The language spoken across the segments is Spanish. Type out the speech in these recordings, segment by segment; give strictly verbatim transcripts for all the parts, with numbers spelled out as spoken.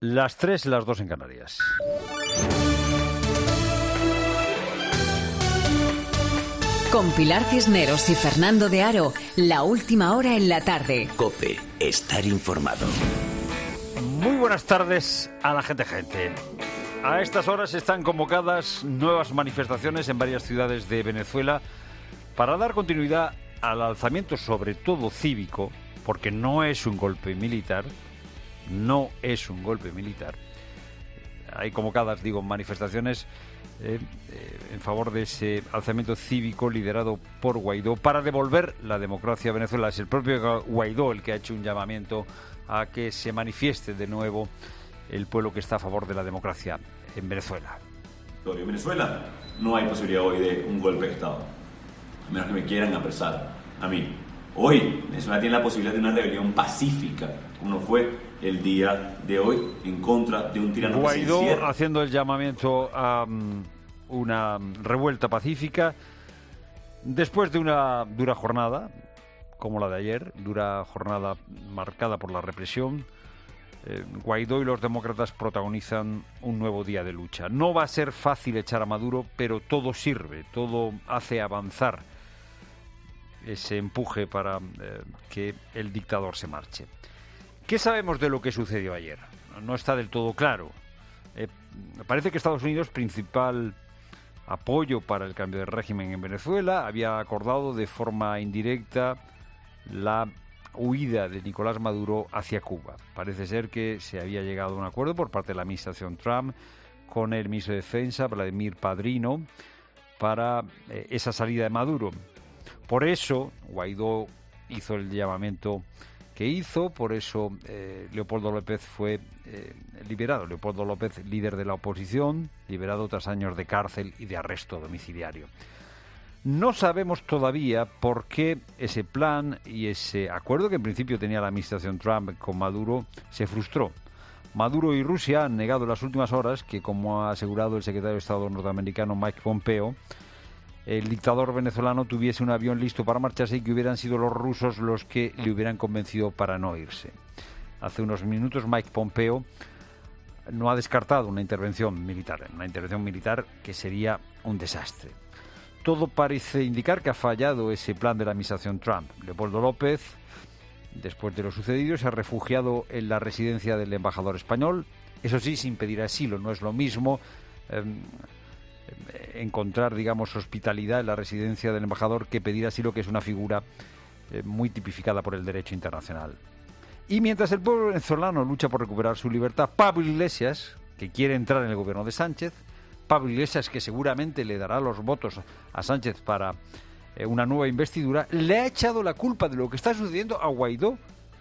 Las tres, las dos en Canarias. Con Pilar Cisneros y Fernando de Aro, la última hora en la tarde. COPE, estar informado. Muy buenas tardes a la gente gente. A estas horas están convocadas nuevas manifestaciones en varias ciudades de Venezuela para dar continuidad al alzamiento, sobre todo cívico, porque no es un golpe militar, no es un golpe militar. Hay convocadas, digo, manifestaciones eh, eh, en favor de ese alzamiento cívico liderado por Guaidó para devolver la democracia a Venezuela. Es el propio Guaidó el que ha hecho un llamamiento a que se manifieste de nuevo el pueblo que está a favor de la democracia en Venezuela. En Venezuela no hay posibilidad hoy de un golpe de Estado, a menos que me quieran apresar a mí. Hoy Venezuela tiene la posibilidad de una rebelión pacífica, como no fue el día de hoy, en contra de un tirano que se encierra. Guaidó haciendo el llamamiento a um, una revuelta pacífica después de una dura jornada, como la de ayer, dura jornada marcada por la represión. Eh, Guaidó y los demócratas protagonizan un nuevo día de lucha. No va a ser fácil echar a Maduro, pero todo sirve, todo hace avanzar ese empuje para eh, que el dictador se marche. ¿Qué sabemos de lo que sucedió ayer? No está del todo claro. Eh, parece que Estados Unidos, principal apoyo para el cambio de régimen en Venezuela, había acordado de forma indirecta la huida de Nicolás Maduro hacia Cuba. Parece ser que se había llegado a un acuerdo por parte de la administración Trump con el ministro de Defensa, Vladimir Padrino, para eh, esa salida de Maduro. Por eso Guaidó hizo el llamamiento que hizo, por eso eh, Leopoldo López fue eh, liberado. Leopoldo López, líder de la oposición, liberado tras años de cárcel y de arresto domiciliario. No sabemos todavía por qué ese plan y ese acuerdo que en principio tenía la administración Trump con Maduro se frustró. Maduro y Rusia han negado en las últimas horas que, como ha asegurado el secretario de Estado norteamericano Mike Pompeo, el dictador venezolano tuviese un avión listo para marcharse y que hubieran sido los rusos los que le hubieran convencido para no irse. Hace unos minutos Mike Pompeo no ha descartado una intervención militar, una intervención militar que sería un desastre. Todo parece indicar que ha fallado ese plan de la administración Trump. Leopoldo López, después de lo sucedido, se ha refugiado en la residencia del embajador español, eso sí, sin pedir asilo. No es lo mismo eh, encontrar, digamos, hospitalidad en la residencia del embajador que pedir asilo, que es una figura eh, muy tipificada por el derecho internacional. Y mientras el pueblo venezolano lucha por recuperar su libertad, Pablo Iglesias, que quiere entrar en el gobierno de Sánchez, Pablo Iglesias, que seguramente le dará los votos a Sánchez para eh, una nueva investidura, le ha echado la culpa de lo que está sucediendo a Guaidó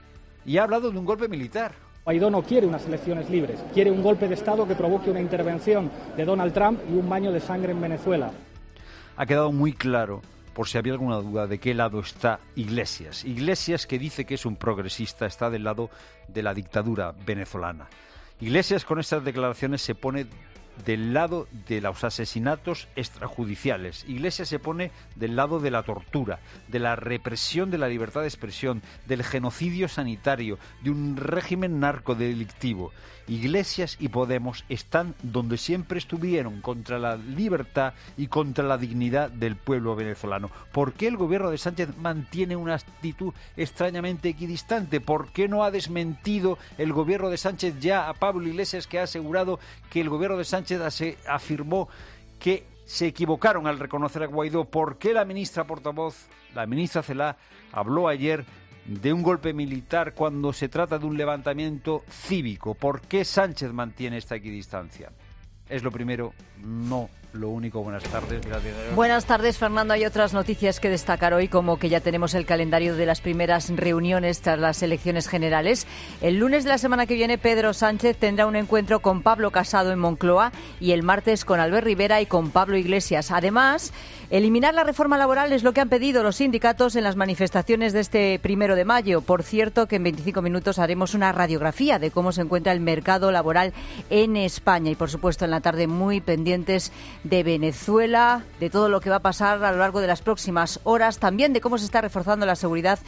y ha hablado de un golpe militar. Guaidó no quiere unas elecciones libres, quiere un golpe de Estado que provoque una intervención de Donald Trump y un baño de sangre en Venezuela. Ha quedado muy claro, por si había alguna duda, de qué lado está Iglesias. Iglesias, que dice que es un progresista, está del lado de la dictadura venezolana. Iglesias, con estas declaraciones, se pone del lado de los asesinatos extrajudiciales. Iglesias se pone del lado de la tortura, de la represión de la libertad de expresión, del genocidio sanitario, de un régimen narcodelictivo. Iglesias y Podemos están donde siempre estuvieron, contra la libertad y contra la dignidad del pueblo venezolano. ¿Por qué el gobierno de Sánchez mantiene una actitud extrañamente equidistante? ¿Por qué no ha desmentido el gobierno de Sánchez ya a Pablo Iglesias, que ha asegurado que el gobierno de Sánchez se afirmó que se equivocaron al reconocer a Guaidó? ¿Por qué la ministra portavoz, la ministra Celaá, habló ayer de un golpe militar cuando se trata de un levantamiento cívico? ¿Por qué Sánchez mantiene esta equidistancia? Es lo primero, no lo único. Buenas tardes. Gracias. Buenas tardes, Fernando. Hay otras noticias que destacar hoy, como que ya tenemos el calendario de las primeras reuniones tras las elecciones generales. El lunes de la semana que viene, Pedro Sánchez tendrá un encuentro con Pablo Casado en Moncloa y el martes con Albert Rivera y con Pablo Iglesias. Además, eliminar la reforma laboral es lo que han pedido los sindicatos en las manifestaciones de este primero de mayo. Por cierto, que en veinticinco minutos haremos una radiografía de cómo se encuentra el mercado laboral en España. Y, por supuesto, en la tarde muy pendientes de Venezuela, de todo lo que va a pasar a lo largo de las próximas horas, también de cómo se está reforzando la seguridad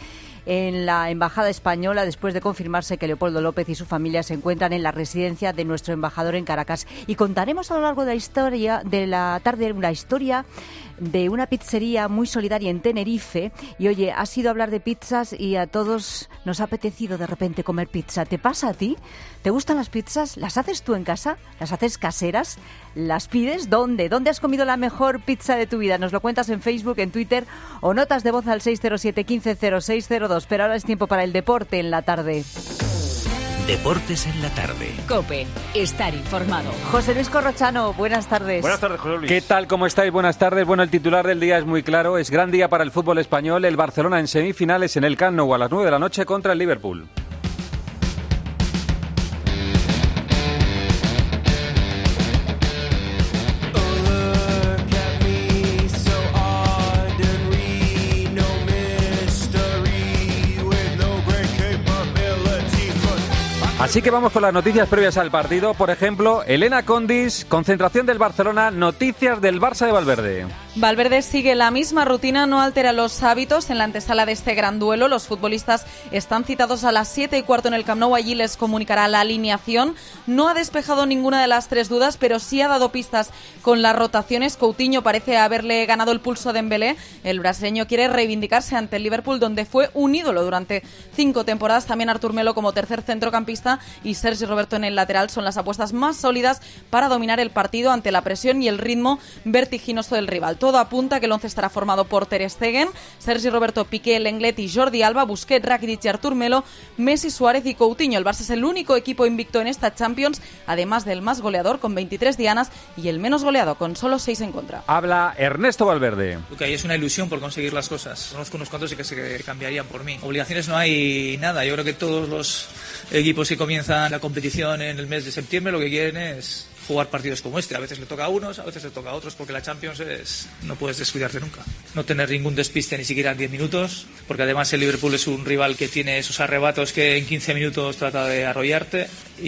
en la Embajada Española después de confirmarse que Leopoldo López y su familia se encuentran en la residencia de nuestro embajador en Caracas. Y contaremos a lo largo de la historia de la tarde una historia de una pizzería muy solidaria en Tenerife. Y oye, has ido a hablar de pizzas y a todos nos ha apetecido de repente comer pizza. ¿Te pasa a ti? ¿Te gustan las pizzas? ¿Las haces tú en casa? ¿Las haces caseras? ¿Las pides? ¿Dónde? ¿Dónde has comido la mejor pizza de tu vida? Nos lo cuentas en Facebook, en Twitter o notas de voz al seis cero siete, uno cinco cero seis cero dos. Pero ahora es tiempo para el deporte en la tarde. Deportes en la tarde. COPE. Estar informado. José Luis Corrochano, buenas tardes. Buenas tardes, José Luis. ¿Qué tal? ¿Cómo estáis? Buenas tardes. Bueno, el titular del día es muy claro. Es gran día para el fútbol español. El Barcelona en semifinales en el Camp Nou a las nueve de la noche contra el Liverpool. Así que vamos con las noticias previas al partido. Por ejemplo, Elena Condis, concentración del Barcelona, noticias del Barça de Valverde. Valverde sigue la misma rutina, no altera los hábitos. En la antesala de este gran duelo, los futbolistas están citados a las siete y cuarto en el Camp Nou. Allí les comunicará la alineación. No ha despejado ninguna de las tres dudas, pero sí ha dado pistas con las rotaciones. Coutinho parece haberle ganado el pulso a Dembélé. El brasileño quiere reivindicarse ante el Liverpool, donde fue un ídolo durante cinco temporadas. También Artur Melo como tercer centrocampista y Sergi Roberto en el lateral son las apuestas más sólidas para dominar el partido ante la presión y el ritmo vertiginoso del rival. Todo apunta a que el once estará formado por Ter Stegen, Sergi Roberto, Piqué, Lenglet y Jordi Alba, Busquets, Rakitic y Artur Melo, Messi, Suárez y Coutinho. El Barça es el único equipo invicto en esta Champions, además del más goleador con veintitrés dianas y el menos goleado con solo seis en contra. Habla Ernesto Valverde. Okay, es una ilusión por conseguir las cosas. Conozco unos cuantos que se cambiarían por mí. Obligaciones no hay nada. Yo creo que todos los equipos que comienzan la competición en el mes de septiembre lo que quieren es jugar partidos como este. A veces le toca a unos, a veces le toca a otros, porque la Champions es, no puedes descuidarte nunca. No tener ningún despiste ni siquiera en diez minutos, porque además el Liverpool es un rival que tiene esos arrebatos que en quince minutos trata de arrollarte,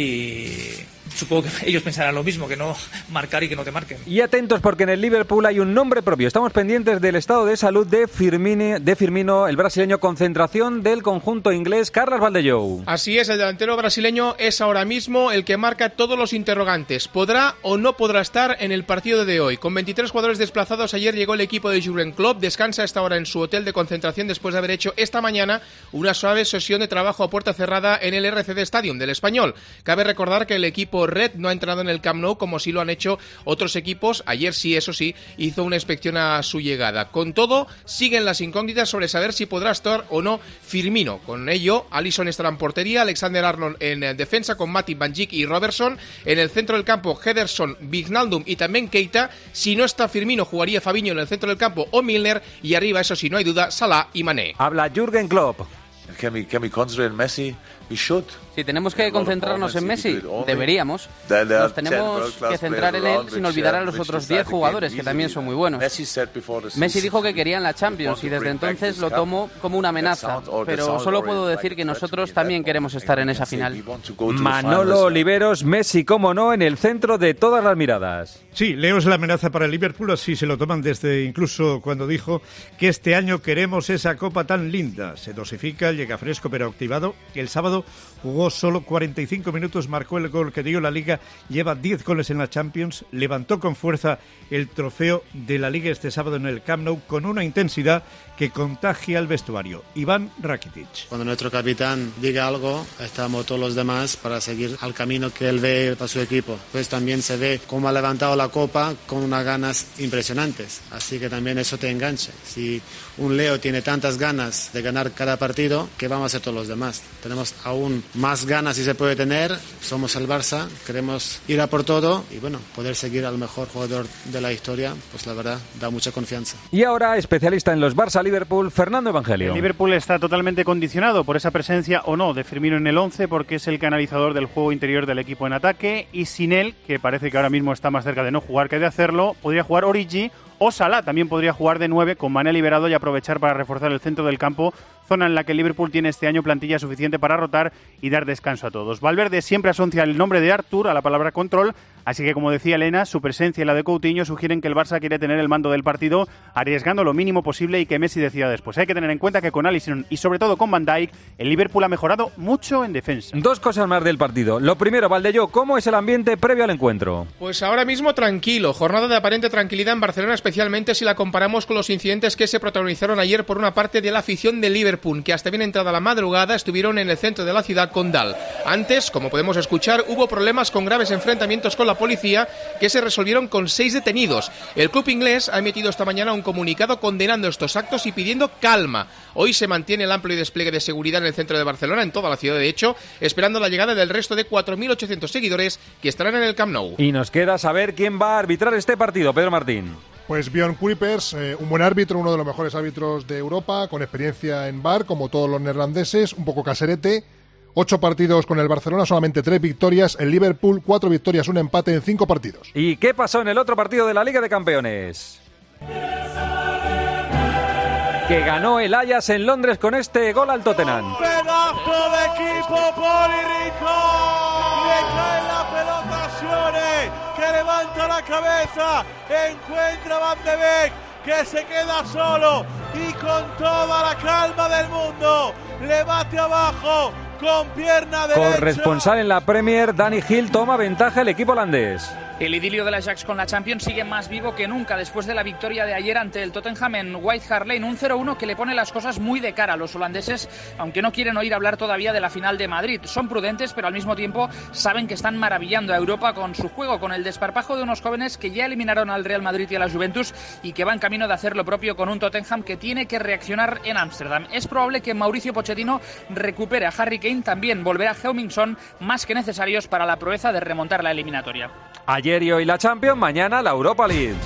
y supongo que ellos pensarán lo mismo, que no marcar y que no te marquen. Y atentos, porque en el Liverpool hay un nombre propio. Estamos pendientes del estado de salud de Firmino, de Firmino, el brasileño. Concentración del conjunto inglés. Carlos Valdellou. Así es, el delantero brasileño es ahora mismo el que marca todos los interrogantes. ¿Podrá o no podrá estar en el partido de hoy? Con veintitrés jugadores desplazados, ayer llegó el equipo de Jürgen Klopp. Descansa a esta hora en su hotel de concentración después de haber hecho esta mañana una suave sesión de trabajo a puerta cerrada en el R C D Stadium del Español. Cabe recordar que el equipo Red no ha entrado en el Camp Nou como sí lo han hecho otros equipos. Ayer sí, eso sí, hizo una inspección a su llegada. Con todo, siguen las incógnitas sobre saber si podrá estar o no Firmino. Con ello, Alisson estará en portería, Alexander Arnold en defensa con Matip, Van Dijk y Robertson. En el centro del campo, Henderson, Wijnaldum y también Keita. Si no está Firmino, jugaría Fabinho en el centro del campo o Milner. Y arriba, eso sí, no hay duda, Salah y Mané. Habla Jürgen Klopp. Can we, can we concentrate on Messi? We should. Si tenemos que concentrarnos en Messi, deberíamos. Nos tenemos que centrar en él sin olvidar a los otros diez jugadores, que también son muy buenos. Messi dijo que querían la Champions y desde entonces lo tomó como una amenaza, pero solo puedo decir que nosotros también queremos estar en esa final. Manolo Oliveros, Messi, como no, en el centro de todas las miradas. Sí, Leo es la amenaza para el Liverpool, así se lo toman desde incluso cuando dijo que este año queremos esa copa tan linda. Se dosifica, llega fresco pero activado. El sábado jugó solo cuarenta y cinco minutos, marcó el gol que dio la Liga, lleva diez goles en la Champions, levantó con fuerza el trofeo de la Liga este sábado en el Camp Nou con una intensidad que contagia al vestuario. Iván Rakitic. Cuando nuestro capitán diga algo, estamos todos los demás para seguir al camino que él ve para su equipo. Pues también se ve cómo ha levantado la copa con unas ganas impresionantes, así que también eso te engancha. Si un Leo tiene tantas ganas de ganar cada partido, ¿qué vamos a hacer todos los demás? Tenemos aún más ganas si se puede tener, somos el Barça, queremos ir a por todo y bueno, poder seguir al mejor jugador de la historia, pues la verdad da mucha confianza. Y ahora, especialista en los Barça-Liverpool, Fernando Evangelio. El Liverpool está totalmente condicionado por esa presencia o no de Firmino en el once, porque es el canalizador del juego interior del equipo en ataque, y sin él, que parece que ahora mismo está más cerca de no jugar que de hacerlo, podría jugar Origi o Salah. También podría jugar de nueve con Mané liberado y aprovechar para reforzar el centro del campo, zona en la que el Liverpool tiene este año plantilla suficiente para rotar y dar descanso a todos. Valverde siempre asocia el nombre de Artur a la palabra control, Así que, como decía Elena, su presencia y la de Coutinho sugieren que el Barça quiere tener el mando del partido, arriesgando lo mínimo posible y que Messi decida después. Hay que tener en cuenta que con Alisson y sobre todo con Van Dijk, el Liverpool ha mejorado mucho en defensa. Dos cosas más del partido. Lo primero, Valdello, ¿cómo es el ambiente previo al encuentro? Pues ahora mismo tranquilo, jornada de aparente tranquilidad en Barcelona, especialmente si la comparamos con los incidentes que se protagonizaron ayer por una parte de la afición de Liverpool, que hasta bien entrada la madrugada estuvieron en el centro de la ciudad con Dal. Antes, como podemos escuchar, hubo problemas con graves enfrentamientos con la policía que se resolvieron con seis detenidos. El club inglés ha emitido esta mañana un comunicado condenando estos actos y pidiendo calma. Hoy se mantiene el amplio despliegue de seguridad en el centro de Barcelona, en toda la ciudad de hecho, esperando la llegada del resto de cuatro mil ochocientos seguidores que estarán en el Camp Nou. Y nos queda saber quién va a arbitrar este partido, Pedro Martín. Pues Björn Kuipers, eh, un buen árbitro, uno de los mejores árbitros de Europa, con experiencia en V A R, como todos los neerlandeses, un poco caserete. Ocho partidos con el Barcelona, solamente tres victorias. El Liverpool, cuatro victorias, un empate en cinco partidos. ¿Y qué pasó en el otro partido de la Liga de Campeones? Que ganó el Ajax en Londres con este gol al Tottenham. Pedazo de equipo, Poli Rincón. Le cae la pelota a Sione, que levanta la cabeza, encuentra a Van de Beek, que se queda solo y con toda la calma del mundo le bate abajo con pierna derecha. Corresponsal en la Premier, Dani Gil, toma ventaja el equipo holandés. El idilio del Ajax con la Champions sigue más vivo que nunca después de la victoria de ayer ante el Tottenham en White Hart Lane, un cero uno que le pone las cosas muy de cara a los holandeses, aunque no quieren oír hablar todavía de la final de Madrid. Son prudentes, pero al mismo tiempo saben que están maravillando a Europa con su juego, con el desparpajo de unos jóvenes que ya eliminaron al Real Madrid y a la Juventus y que van camino de hacer lo propio con un Tottenham que tiene que reaccionar en Ámsterdam. Es probable que Mauricio Pochettino recupere a Harry Kane, también volverá a Heung-min Son, más que necesarios para la proeza de remontar la eliminatoria. Ayer y hoy la Champions, mañana la Europa League.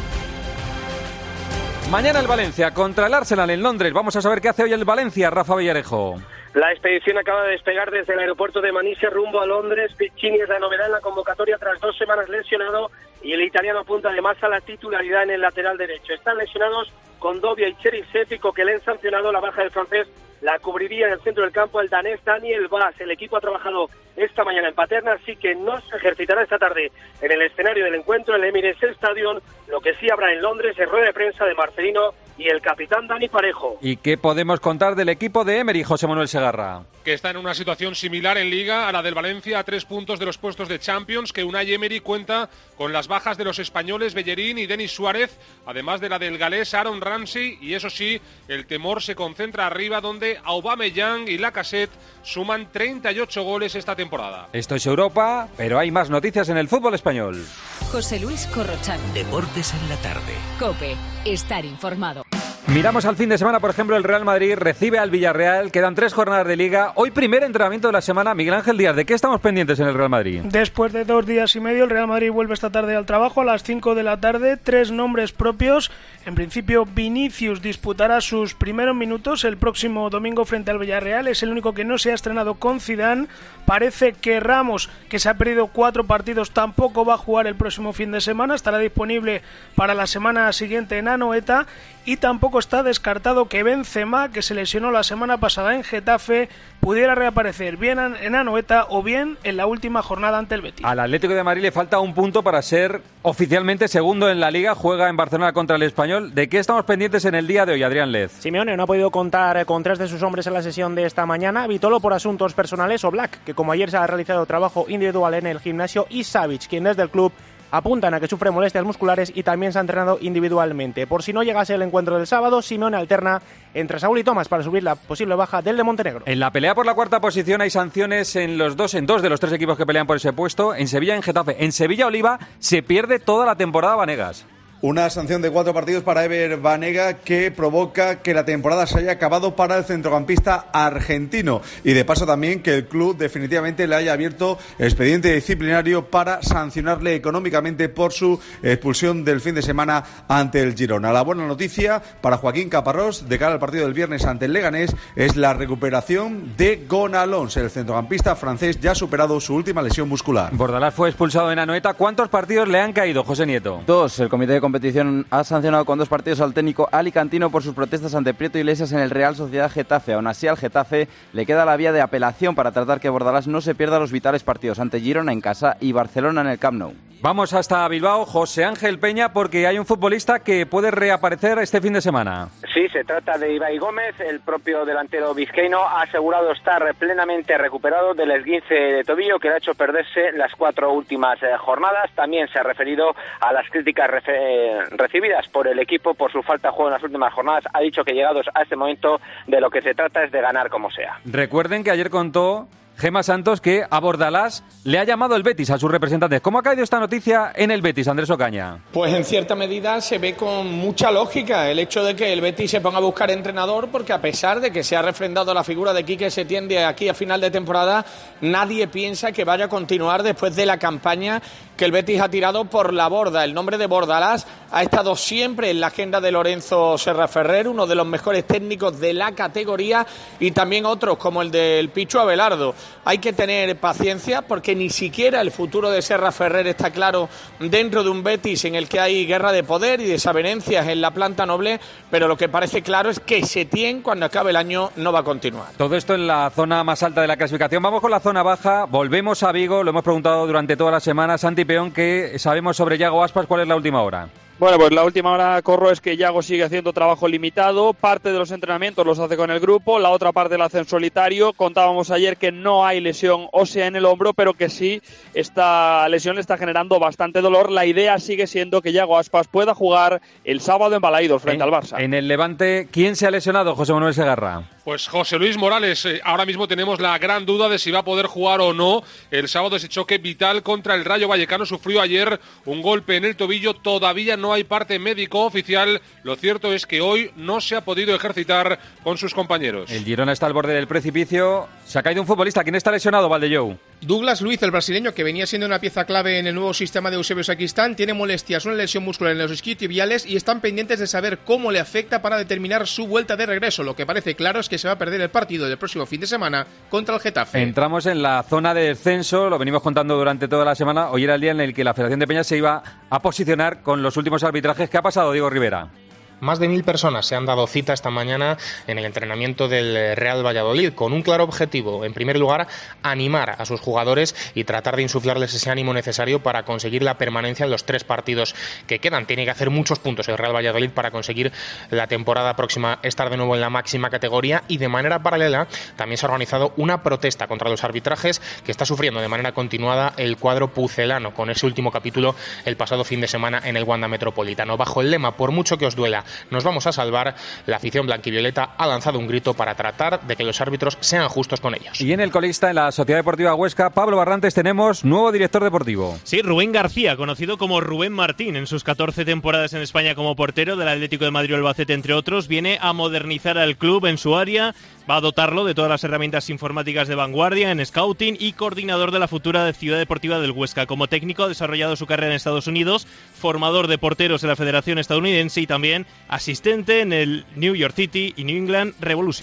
Mañana el Valencia contra el Arsenal en Londres. Vamos a saber qué hace hoy el Valencia, Rafa Villarejo. La expedición acaba de despegar desde el aeropuerto de Manisa rumbo a Londres. Piccini es la novedad en la convocatoria tras dos semanas lesionado y el italiano apunta además a la titularidad en el lateral derecho. Están lesionados Kondogbia y Cherisev y Coquelin sancionado. La baja del francés la cubriría en el centro del campo el danés Daniel Vaz. El equipo ha trabajado esta mañana en Paterna, así que no se ejercitará esta tarde en el escenario del encuentro, el Emirates Stadium. Lo que sí habrá en Londres es rueda de prensa de Marcelino y el capitán Dani Parejo. ¿Y qué podemos contar del equipo de Emery, José Manuel Segarra? Que está en una situación similar en Liga a la del Valencia, a tres puntos de los puestos de Champions, que Unai Emery cuenta con las bajas de los españoles Bellerín y Denis Suárez, además de la del galés Aaron Ramsey, y eso sí, el temor se concentra arriba, donde Aubameyang y Lacazette suman treinta y ocho goles esta temporada. Esto es Europa, pero hay más noticias en el fútbol español. José Luis Corrochano. Deportes en la tarde. COPE. Estar informado. Miramos al fin de semana, por ejemplo, el Real Madrid recibe al Villarreal, quedan tres jornadas de Liga. Hoy primer entrenamiento de la semana. Miguel Ángel Díaz, ¿de qué estamos pendientes en el Real Madrid? Después de dos días y medio, el Real Madrid vuelve esta tarde al trabajo a las cinco de la tarde. Tres nombres propios. En principio, Vinicius disputará sus primeros minutos el próximo domingo frente al Villarreal. Es el único que no se ha estrenado con Zidane. Parece que Ramos, que se ha perdido cuatro partidos, tampoco va a jugar el próximo fin de semana. Estará disponible para la semana siguiente en Anoeta. Y tampoco está descartado que Benzema, que se lesionó la semana pasada en Getafe, pudiera reaparecer bien en Anoeta o bien en la última jornada ante el Betis. Al Atlético de Madrid le falta un punto para ser oficialmente segundo en la Liga. Juega en Barcelona contra el Español. ¿De qué estamos pendientes en el día de hoy, Adrián Lez? Simeone no ha podido contar con tres de sus hombres en la sesión de esta mañana. Vitolo por asuntos personales o Black, que como ayer se ha realizado trabajo individual en el gimnasio, y Savic, quien desde el club apuntan a que sufre molestias musculares y también se ha entrenado individualmente. Por si no llegase el encuentro del sábado, Simeone alterna entre Saúl y Tomás para subir la posible baja del de Montenegro. En la pelea por la cuarta posición hay sanciones en los dos, en dos de los tres equipos que pelean por ese puesto, en Sevilla y en Getafe. En Sevilla, Oliva se pierde toda la temporada Vanegas. Una sanción de cuatro partidos para Ever Banega que provoca que la temporada se haya acabado para el centrocampista argentino y de paso también que el club definitivamente le haya abierto expediente disciplinario para sancionarle económicamente por su expulsión del fin de semana ante el Girona. La buena noticia para Joaquín Caparrós de cara al partido del viernes ante el Leganés es la recuperación de Gonalons. El centrocampista francés ya ha superado su última lesión muscular. Bordalás fue expulsado en Anoeta. ¿Cuántos partidos le han caído, José Nieto? Dos. El comité de competición ha sancionado con dos partidos al técnico alicantino por sus protestas ante Prieto Iglesias en el Real Sociedad Getafe. Aún así, al Getafe le queda la vía de apelación para tratar que Bordalás no se pierda los vitales partidos ante Girona en casa y Barcelona en el Camp Nou. Vamos hasta Bilbao, José Ángel Peña, porque hay un futbolista que puede reaparecer este fin de semana. Sí, se trata de Ibai Gómez, el propio delantero vizcaíno ha asegurado estar plenamente recuperado del esguince de tobillo que le ha hecho perderse las cuatro últimas eh, jornadas. También se ha referido a las críticas refe- recibidas por el equipo por su falta de juego en las últimas jornadas. Ha dicho que llegados a este momento de lo que se trata es de ganar como sea. Recuerden que ayer contó Gemma Santos que a Bordalás le ha llamado el Betis a sus representantes. ¿Cómo ha caído esta noticia en el Betis, Andrés Ocaña? Pues en cierta medida se ve con mucha lógica el hecho de que el Betis se ponga a buscar entrenador, porque a pesar de que se ha refrendado la figura de Quique Setién de aquí a final de temporada, nadie piensa que vaya a continuar después de la campaña que el Betis ha tirado por la borda. El nombre de Bordalás ha estado siempre en la agenda de Lorenzo Serra Ferrer, uno de los mejores técnicos de la categoría, y también otros como el del Pichu Abelardo. Hay que tener paciencia porque ni siquiera el futuro de Serra Ferrer está claro dentro de un Betis en el que hay guerra de poder y desavenencias en la planta noble, pero lo que parece claro es que Setién, cuando acabe el año, no va a continuar. Todo esto en la zona más alta de la clasificación. Vamos con la zona baja, volvemos a Vigo, lo hemos preguntado durante toda la semana. Santi Peón, ¿qué sabemos sobre Yago Aspas? ¿Cuál es la última hora? Bueno, pues la última hora, Corro, es que Yago sigue haciendo trabajo limitado. Parte de los entrenamientos los hace con el grupo, la otra parte la hace en solitario. Contábamos ayer que no hay lesión ósea en el hombro, pero que sí esta lesión le está generando bastante dolor. La idea sigue siendo que Yago Aspas pueda jugar el sábado en Balaidos frente en, al Barça. En el Levante, ¿quién se ha lesionado, José Manuel Segarra? Pues José Luis Morales. Eh, ahora mismo tenemos la gran duda de si va a poder jugar o no el sábado ese choque vital contra el Rayo Vallecano. Sufrió ayer un golpe en el tobillo, todavía no hay parte médico oficial. Lo cierto es que hoy no se ha podido ejercitar con sus compañeros. El Girona está al borde del precipicio. Se ha caído un futbolista. ¿Quién está lesionado, Valdellou? Douglas Luiz, el brasileño, que venía siendo una pieza clave en el nuevo sistema de Eusebio Sacristán, tiene molestias, una lesión muscular en los isquiotibiales y están pendientes de saber cómo le afecta para determinar su vuelta de regreso. Lo que parece claro es que se va a perder el partido del próximo fin de semana contra el Getafe. Entramos en la zona de descenso, lo venimos contando durante toda la semana. Hoy era el día en el que la Federación de Peñas se iba a posicionar con los últimos arbitrajes. ¿Qué ha pasado, Diego Rivera? Más de mil personas se han dado cita esta mañana en el entrenamiento del Real Valladolid con un claro objetivo. En primer lugar, animar a sus jugadores y tratar de insuflarles ese ánimo necesario para conseguir la permanencia en los tres partidos que quedan. Tiene que hacer muchos puntos el Real Valladolid para conseguir la temporada próxima estar de nuevo en la máxima categoría, y de manera paralela también se ha organizado una protesta contra los arbitrajes que está sufriendo de manera continuada el cuadro pucelano con ese último capítulo el pasado fin de semana en el Wanda Metropolitano. Bajo el lema "por mucho que os duela, nos vamos a salvar", la afición blanquivioleta ha lanzado un grito para tratar de que los árbitros sean justos con ellos. Y en el colista, en la Sociedad Deportiva Huesca, Pablo Barrantes, tenemos nuevo director deportivo. Sí, Rubén García, conocido como Rubén Martín, en sus catorce temporadas en España como portero del Atlético de Madrid o Albacete, entre otros, viene a modernizar al club en su área, va a dotarlo de todas las herramientas informáticas de vanguardia en scouting y coordinador de la futura Ciudad Deportiva del Huesca. Como técnico ha desarrollado su carrera en Estados Unidos, formador de porteros en la Federación Estadounidense y también asistente en el New York City y New England Revolution.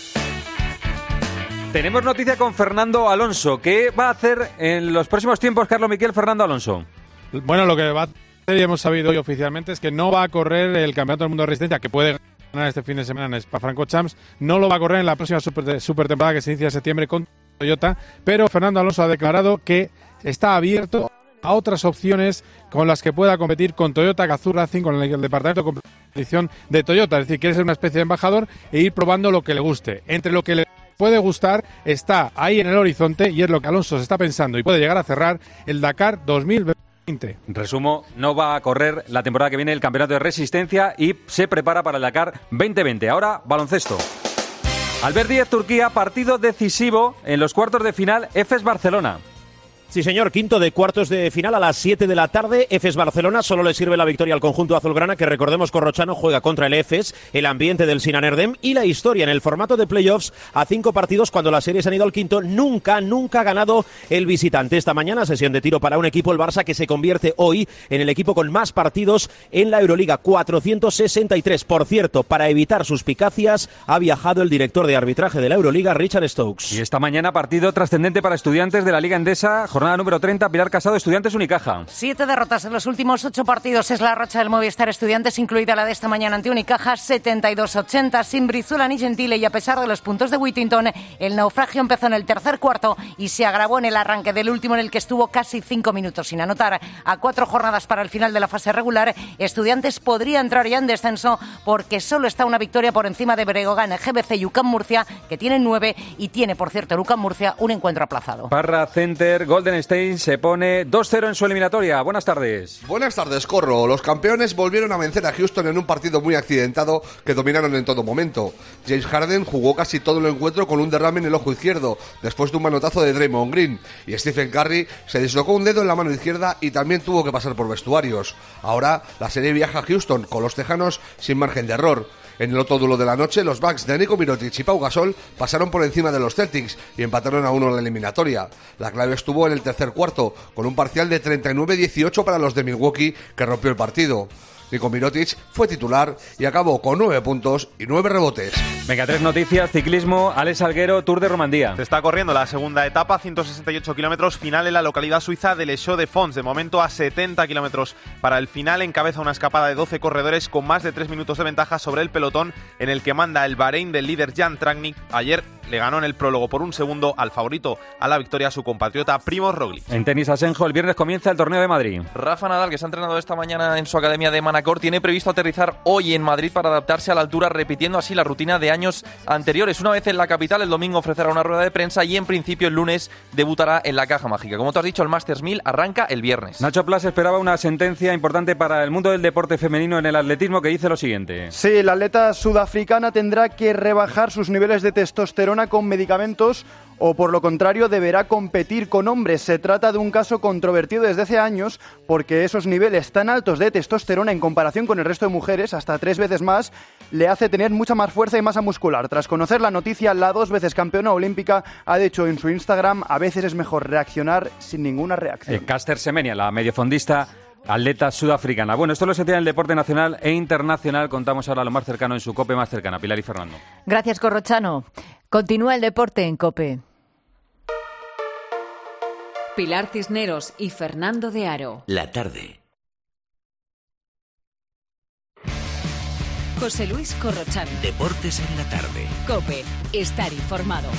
Tenemos noticia con Fernando Alonso. ¿Qué va a hacer en los próximos tiempos, Carlos Miquel, Fernando Alonso? Bueno, lo que va a hacer, y hemos sabido hoy oficialmente, es que no va a correr el Campeonato del Mundo de Resistencia, que puede ganar este fin de semana en Spa-Francorchamps. No lo va a correr en la próxima super, super temporada que se inicia en septiembre con Toyota, pero Fernando Alonso ha declarado que está abierto a otras opciones con las que pueda competir con Toyota Gazoo Racing, con el, el departamento de competición de Toyota. Es decir, quiere ser una especie de embajador e ir probando lo que le guste. Entre lo que le puede gustar está ahí en el horizonte, y es lo que Alonso se está pensando y puede llegar a cerrar, el Dakar dos mil veinte. Resumo, no va a correr la temporada que viene el Campeonato de Resistencia y se prepara para el Dakar veinte veinte. Ahora, baloncesto. Albert Díez, Turquía, partido decisivo en los cuartos de final, Efes Barcelona. Sí, señor, quinto de cuartos de final a las siete de la tarde. Efes Barcelona, solo le sirve la victoria al conjunto azulgrana, que recordemos Corrochano juega contra el Efes, el ambiente del Sinan Erdem y la historia en el formato de playoffs a cinco partidos cuando las series han ido al quinto. Nunca, nunca ha ganado el visitante. Esta mañana sesión de tiro para un equipo, el Barça, que se convierte hoy en el equipo con más partidos en la Euroliga, cuatrocientos sesenta y tres. Por cierto, para evitar suspicacias, ha viajado el director de arbitraje de la Euroliga, Richard Stokes. Y esta mañana partido trascendente para Estudiantes de la Liga Endesa. jornada número treinta, Pilar Casado, Estudiantes Unicaja. Siete derrotas en los últimos ocho partidos es la racha del Movistar Estudiantes, incluida la de esta mañana ante Unicaja, setenta y dos ochenta, sin Brizuela ni Gentile, y a pesar de los puntos de Whittington, el naufragio empezó en el tercer cuarto y se agravó en el arranque del último, en el que estuvo casi cinco minutos sin anotar. A cuatro jornadas para el final de la fase regular, Estudiantes podría entrar ya en descenso porque solo está una victoria por encima de Breogán, G B C y UCAM Murcia, que tienen nueve, y tiene, por cierto, el UCAM Murcia un encuentro aplazado. Parra Center, Golden State se pone dos cero en su eliminatoria. Buenas tardes. Buenas tardes, Corro. Los campeones volvieron a vencer a Houston en un partido muy accidentado que dominaron en todo momento. James Harden jugó casi todo el encuentro con un derrame en el ojo izquierdo, después de un manotazo de Draymond Green, y Stephen Curry se dislocó un dedo en la mano izquierda y también tuvo que pasar por vestuarios. Ahora la serie viaja a Houston con los tejanos sin margen de error. En el otro duelo de la noche, los Bucks de Nico Mirotic y Pau Gasol pasaron por encima de los Celtics y empataron a uno en la eliminatoria. La clave estuvo en el tercer cuarto, con un parcial de treinta y nueve dieciocho para los de Milwaukee, que rompió el partido. Nico Mirotic fue titular y acabó con nueve puntos y nueve rebotes. Venga, tres noticias. Ciclismo, Alex Alguero, Tour de Romandía. Se está corriendo la segunda etapa, ciento sesenta y ocho kilómetros, final en la localidad suiza de Les Chaux-de-Fonds. De momento a setenta kilómetros para el final, encabeza una escapada de doce corredores con más de tres minutos de ventaja sobre el pelotón, en el que manda el Bahrein del líder Jan Tratnik. Ayer le ganó en el prólogo por un segundo al favorito a la victoria, su compatriota Primož Roglic. En tenis, Asenjo, el viernes comienza el torneo de Madrid. Rafa Nadal, que se ha entrenado esta mañana en su academia de Manacor, tiene previsto aterrizar hoy en Madrid para adaptarse a la altura, repitiendo así la rutina de años anteriores. Una vez en la capital, el domingo ofrecerá una rueda de prensa y en principio el lunes debutará en la Caja Mágica. Como tú has dicho, el Masters mil arranca el viernes. Nacho Plas esperaba una sentencia importante para el mundo del deporte femenino en el atletismo, que dice lo siguiente. Sí, la atleta sudafricana tendrá que rebajar sus niveles de testosterona con medicamentos, o por lo contrario deberá competir con hombres. Se trata de un caso controvertido desde hace años, porque esos niveles tan altos de testosterona en comparación con el resto de mujeres, hasta tres veces más, le hace tener mucha más fuerza y masa muscular. Tras conocer la noticia, la dos veces campeona olímpica ha dicho en su Instagram: a veces es mejor reaccionar sin ninguna reacción. Eh, Caster Semenya, la mediofondista atleta sudafricana. Bueno, esto lo se tiene en el deporte nacional e internacional. Contamos ahora lo más cercano en su COPE más cercana. Pilar y Fernando. Gracias, Corrochano. Continúa el deporte en COPE. Pilar Cisneros y Fernando de Aro. La tarde. José Luis Corrochano. Deportes en la tarde. COPE. Estar informado.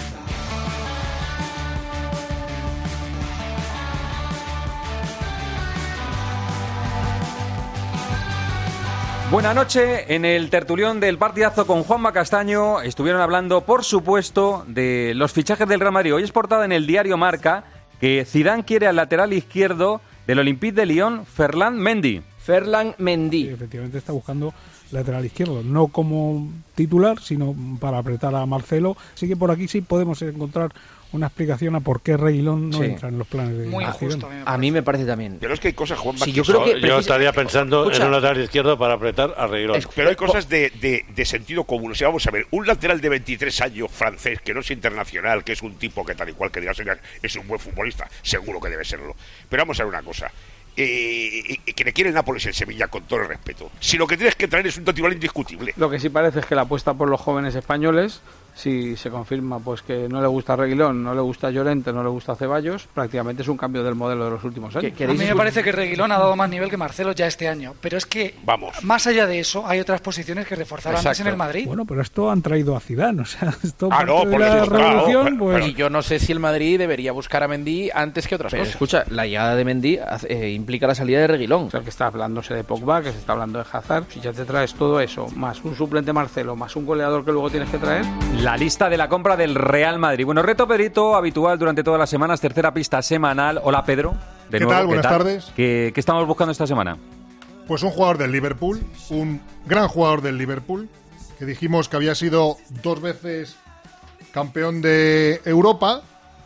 Buenas noches. En el tertulión del partidazo con Juanma Castaño estuvieron hablando, por supuesto, de los fichajes del Real Madrid. Hoy es portada en el diario Marca que Zidane quiere al lateral izquierdo del Olympique de Lyon, Ferland Mendy. Ferland Mendy. Sí, efectivamente está buscando lateral izquierdo, no como titular, sino para apretar a Marcelo. Así que por aquí sí podemos encontrar una explicación a por qué Reguilón no sí. entra en los planes de Muy justo, a mí, a mí me parece también. Pero es que hay cosas, Juan, sí, yo, creo que yo estaría pensando Escucha. en un lateral izquierdo para apretar a Reguilón. Es, pero hay cosas de, de, de sentido común. O sea, vamos a ver, un lateral de veintitrés años francés, que no es internacional, que es un tipo que tal y cual que digas, es un buen futbolista, seguro que debe serlo. Pero vamos a ver una cosa. Eh, que le quiere el Nápoles en Sevilla, con todo el respeto. Si lo que tienes que traer es un titular indiscutible. Lo que sí parece es que la apuesta por los jóvenes españoles, si se confirma pues que no le gusta Reguilón, no le gusta Llorente, no le gusta Ceballos, prácticamente es un cambio del modelo de los últimos años. A mí me parece que Reguilón ha dado más nivel que Marcelo ya este año, pero es que Vamos. más allá de eso hay otras posiciones que reforzar antes en el Madrid. Bueno, pero esto han traído a Zidane, o sea, esto ah, no, de por la eso, revolución, claro, pues... Y yo no sé si el Madrid debería buscar a Mendy antes que otras pero cosas. Escucha, la llegada de Mendy eh, implica la salida de Reguilón. O sea, que está hablándose de Pogba, que se está hablando de Hazard. Si ya te traes todo eso, más un suplente Marcelo, más un goleador que luego tienes que traer... La lista de la compra del Real Madrid. Bueno, reto Pedrito, habitual durante todas las semanas, tercera pista semanal. Hola, Pedro. De ¿Qué nuevo, tal? ¿qué Buenas tal? tardes. ¿Qué, ¿Qué estamos buscando esta semana? Pues un jugador del Liverpool, un gran jugador del Liverpool, que dijimos que había sido dos veces campeón de Europa.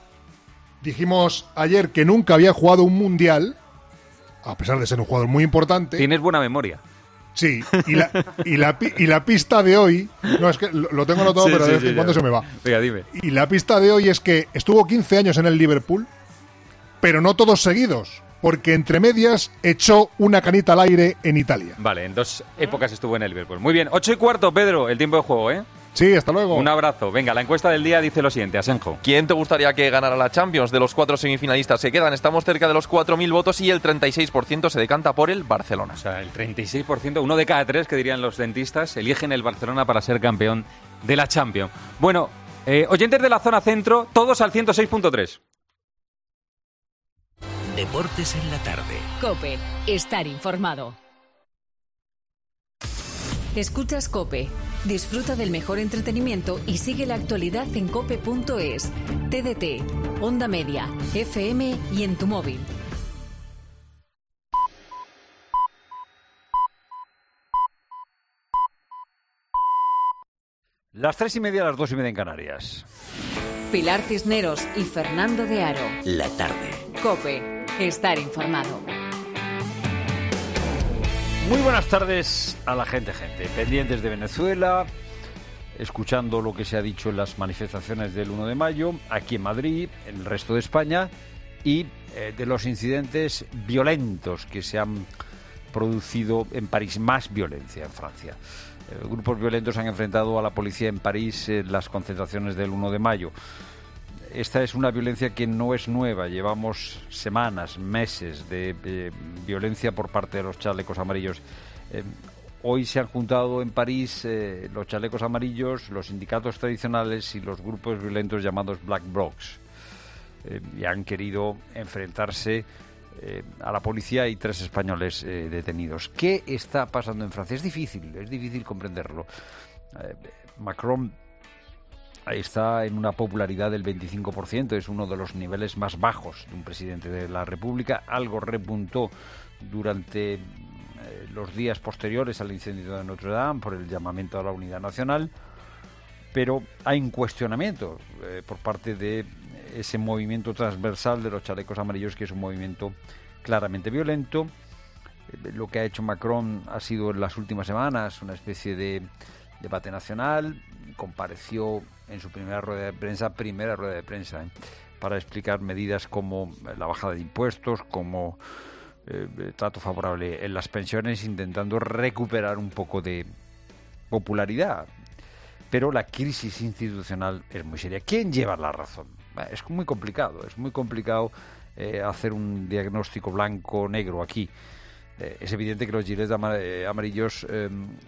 Dijimos ayer que nunca había jugado un mundial, a pesar de ser un jugador muy importante. Tienes buena memoria. Sí, y la, y la, y la pista de hoy, no es que lo, lo tengo anotado, sí, pero sí, de vez en sí, cuando ya. se me va. Venga, dime. Y la pista de hoy es que estuvo quince años en el Liverpool, pero no todos seguidos, porque entre medias echó una canita al aire en Italia. Vale, en dos épocas estuvo en el Liverpool. Muy bien, ocho y cuarto, Pedro, el tiempo de juego, ¿eh? Sí, hasta luego. Un abrazo. Venga, la encuesta del día dice lo siguiente, Asenjo. ¿Quién te gustaría que ganara la Champions? De los cuatro semifinalistas que quedan, estamos cerca de los cuatro mil votos y el treinta y seis por ciento se decanta por el Barcelona. O sea, el treinta y seis por ciento, uno de cada tres, que dirían los dentistas, eligen el Barcelona para ser campeón de la Champions. Bueno, eh, oyentes de la zona centro, todos al ciento seis punto tres. Deportes en la tarde. COPE. Estar informado. Escuchas COPE. Disfruta del mejor entretenimiento y sigue la actualidad en cope punto es, T D T, Onda Media, F M y en tu móvil. Las tres y media, las dos y media en Canarias. Pilar Cisneros y Fernando de Aro. La tarde. COPE. Estar informado. Muy buenas tardes a la gente, gente. Pendientes de Venezuela, escuchando lo que se ha dicho en las manifestaciones del uno de mayo, aquí en Madrid, en el resto de España, y eh, de los incidentes violentos que se han producido en París, más violencia en Francia. Eh, grupos violentos han enfrentado a la policía en París en las concentraciones del uno de mayo. Esta es una violencia que no es nueva, llevamos semanas, meses de eh, violencia por parte de los chalecos amarillos. Eh, hoy se han juntado en París eh, los chalecos amarillos, los sindicatos tradicionales y los grupos violentos llamados Black Blocs. Eh, y han querido enfrentarse eh, a la policía y tres españoles eh, detenidos. ¿Qué está pasando en Francia? Es difícil, es difícil comprenderlo. Eh, Macron está en una popularidad del veinticinco por ciento, es uno de los niveles más bajos de un presidente de la República. Algo repuntó durante eh, los días posteriores al incendio de Notre Dame por el llamamiento a la unidad nacional, pero hay un cuestionamiento eh, por parte de ese movimiento transversal de los chalecos amarillos, que es un movimiento claramente violento. Eh, lo que ha hecho Macron ha sido en las últimas semanas una especie de debate nacional. Compareció en su primera rueda de prensa, primera rueda de prensa, ¿eh? para explicar medidas como la bajada de impuestos, como eh, trato favorable en las pensiones, intentando recuperar un poco de popularidad. Pero la crisis institucional es muy seria. ¿Quién lleva la razón? Es muy complicado, es muy complicado eh, hacer un diagnóstico blanco-negro aquí. Eh, es evidente que los gilets amarillos eh,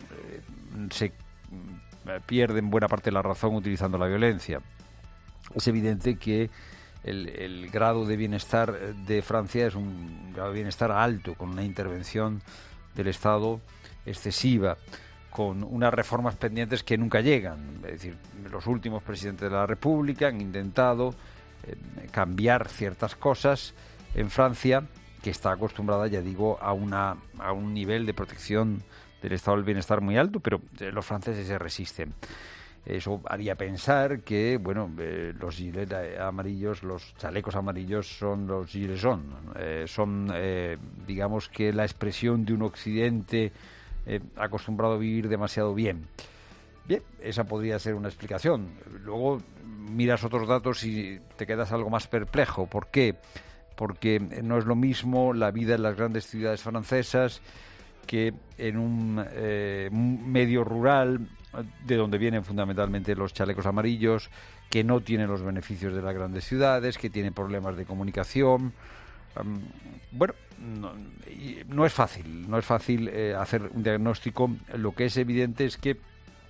se pierden buena parte de la razón utilizando la violencia. Es evidente que el, el grado de bienestar de Francia es un grado de bienestar alto, con una intervención del Estado excesiva, con unas reformas pendientes que nunca llegan. Es decir, los últimos presidentes de la República han intentado eh, cambiar ciertas cosas en Francia, que está acostumbrada, ya digo, a, una, a un nivel de protección del estado del bienestar muy alto, pero eh, los franceses se resisten. Eso haría pensar que, bueno, eh, los gilets amarillos, los chalecos amarillos son los gilets jaunes, eh, son, eh, digamos que la expresión de un occidente eh, acostumbrado a vivir demasiado bien. Bien, esa podría ser una explicación. Luego miras otros datos y te quedas algo más perplejo. ¿Por qué? Porque no es lo mismo la vida en las grandes ciudades francesas que en un eh, medio rural, de donde vienen fundamentalmente los chalecos amarillos, que no tiene los beneficios de las grandes ciudades, que tiene problemas de comunicación. Um, bueno, no, no es fácil, no es fácil eh, hacer un diagnóstico. Lo que es evidente es que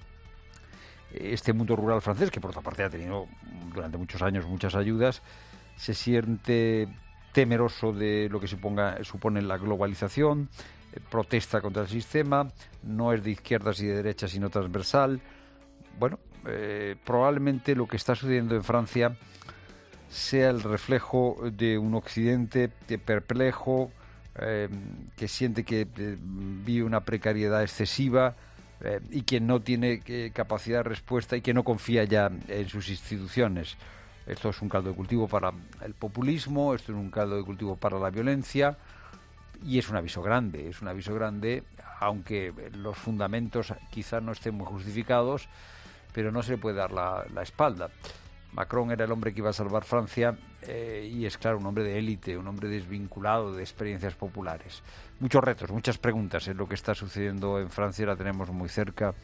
este mundo rural francés, que por otra parte ha tenido durante muchos años muchas ayudas, se siente temeroso de lo que suponga, supone la globalización, protesta contra el sistema, no es de izquierdas y de derechas, sino transversal. Bueno, eh, probablemente lo que está sucediendo en Francia sea el reflejo de un occidente perplejo, eh, que siente que eh, vive una precariedad excesiva eh, y que no tiene eh, capacidad de respuesta y que no confía ya en sus instituciones. Esto es un caldo de cultivo para el populismo, esto es un caldo de cultivo para la violencia. Y es un aviso grande, es un aviso grande, aunque los fundamentos quizás no estén muy justificados, pero no se le puede dar la, la espalda. Macron era el hombre que iba a salvar Francia eh, y es claro, un hombre de élite, un hombre desvinculado de experiencias populares. Muchos retos, muchas preguntas en lo que está sucediendo en Francia, la tenemos muy cerca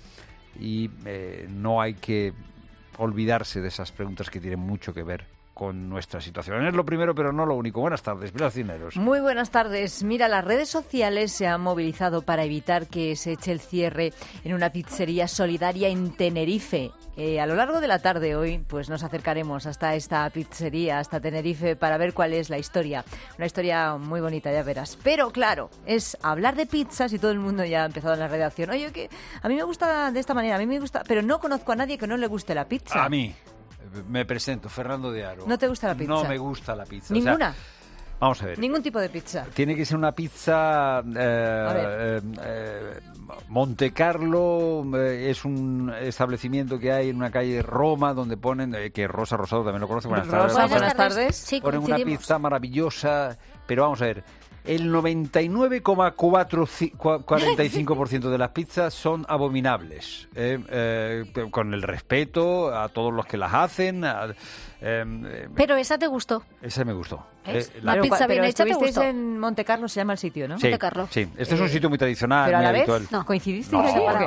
y eh, no hay que olvidarse de esas preguntas que tienen mucho que ver con nuestra situación. Es lo primero, pero no lo único. Buenas tardes, Pilar Cisneros. Muy buenas tardes. Mira, las redes sociales se han movilizado para evitar que se eche el cierre en una pizzería solidaria en Tenerife. Eh, a lo largo de la tarde hoy, pues nos acercaremos hasta esta pizzería, hasta Tenerife, para ver cuál es la historia. Una historia muy bonita, ya verás. Pero claro, es hablar de pizzas y todo el mundo ya ha empezado en la redacción. Oye, que a mí me gusta de esta manera, a mí me gusta, pero no conozco a nadie que no le guste la pizza. A mí. Me presento, Fernando de Aro. ¿No te gusta la pizza? No me gusta la pizza. ¿Ninguna? O sea, vamos a ver. Ningún tipo de pizza. Tiene que ser una pizza... Eh, eh, eh, Monte Carlo eh, es un establecimiento que hay en una calle de Roma donde ponen... Eh, que Rosa Rosado también lo conoce. Buenas tardes. Rosa, buenas tardes. Sí, ponen una pizza maravillosa, pero vamos a ver... El noventa y nueve coma cuarenta y cinco por ciento de las pizzas son abominables, eh, eh, con el respeto a todos los que las hacen. A, eh, pero esa te gustó. Esa me gustó. Eh, la pero, pizza bien pero hecha te gustó. en Monte Carlo, se llama el sitio, ¿no? Sí, Monte Carlo. Sí, este es un sitio muy tradicional, pero muy a la habitual. vez, no. ¿Coincidiste? No, No,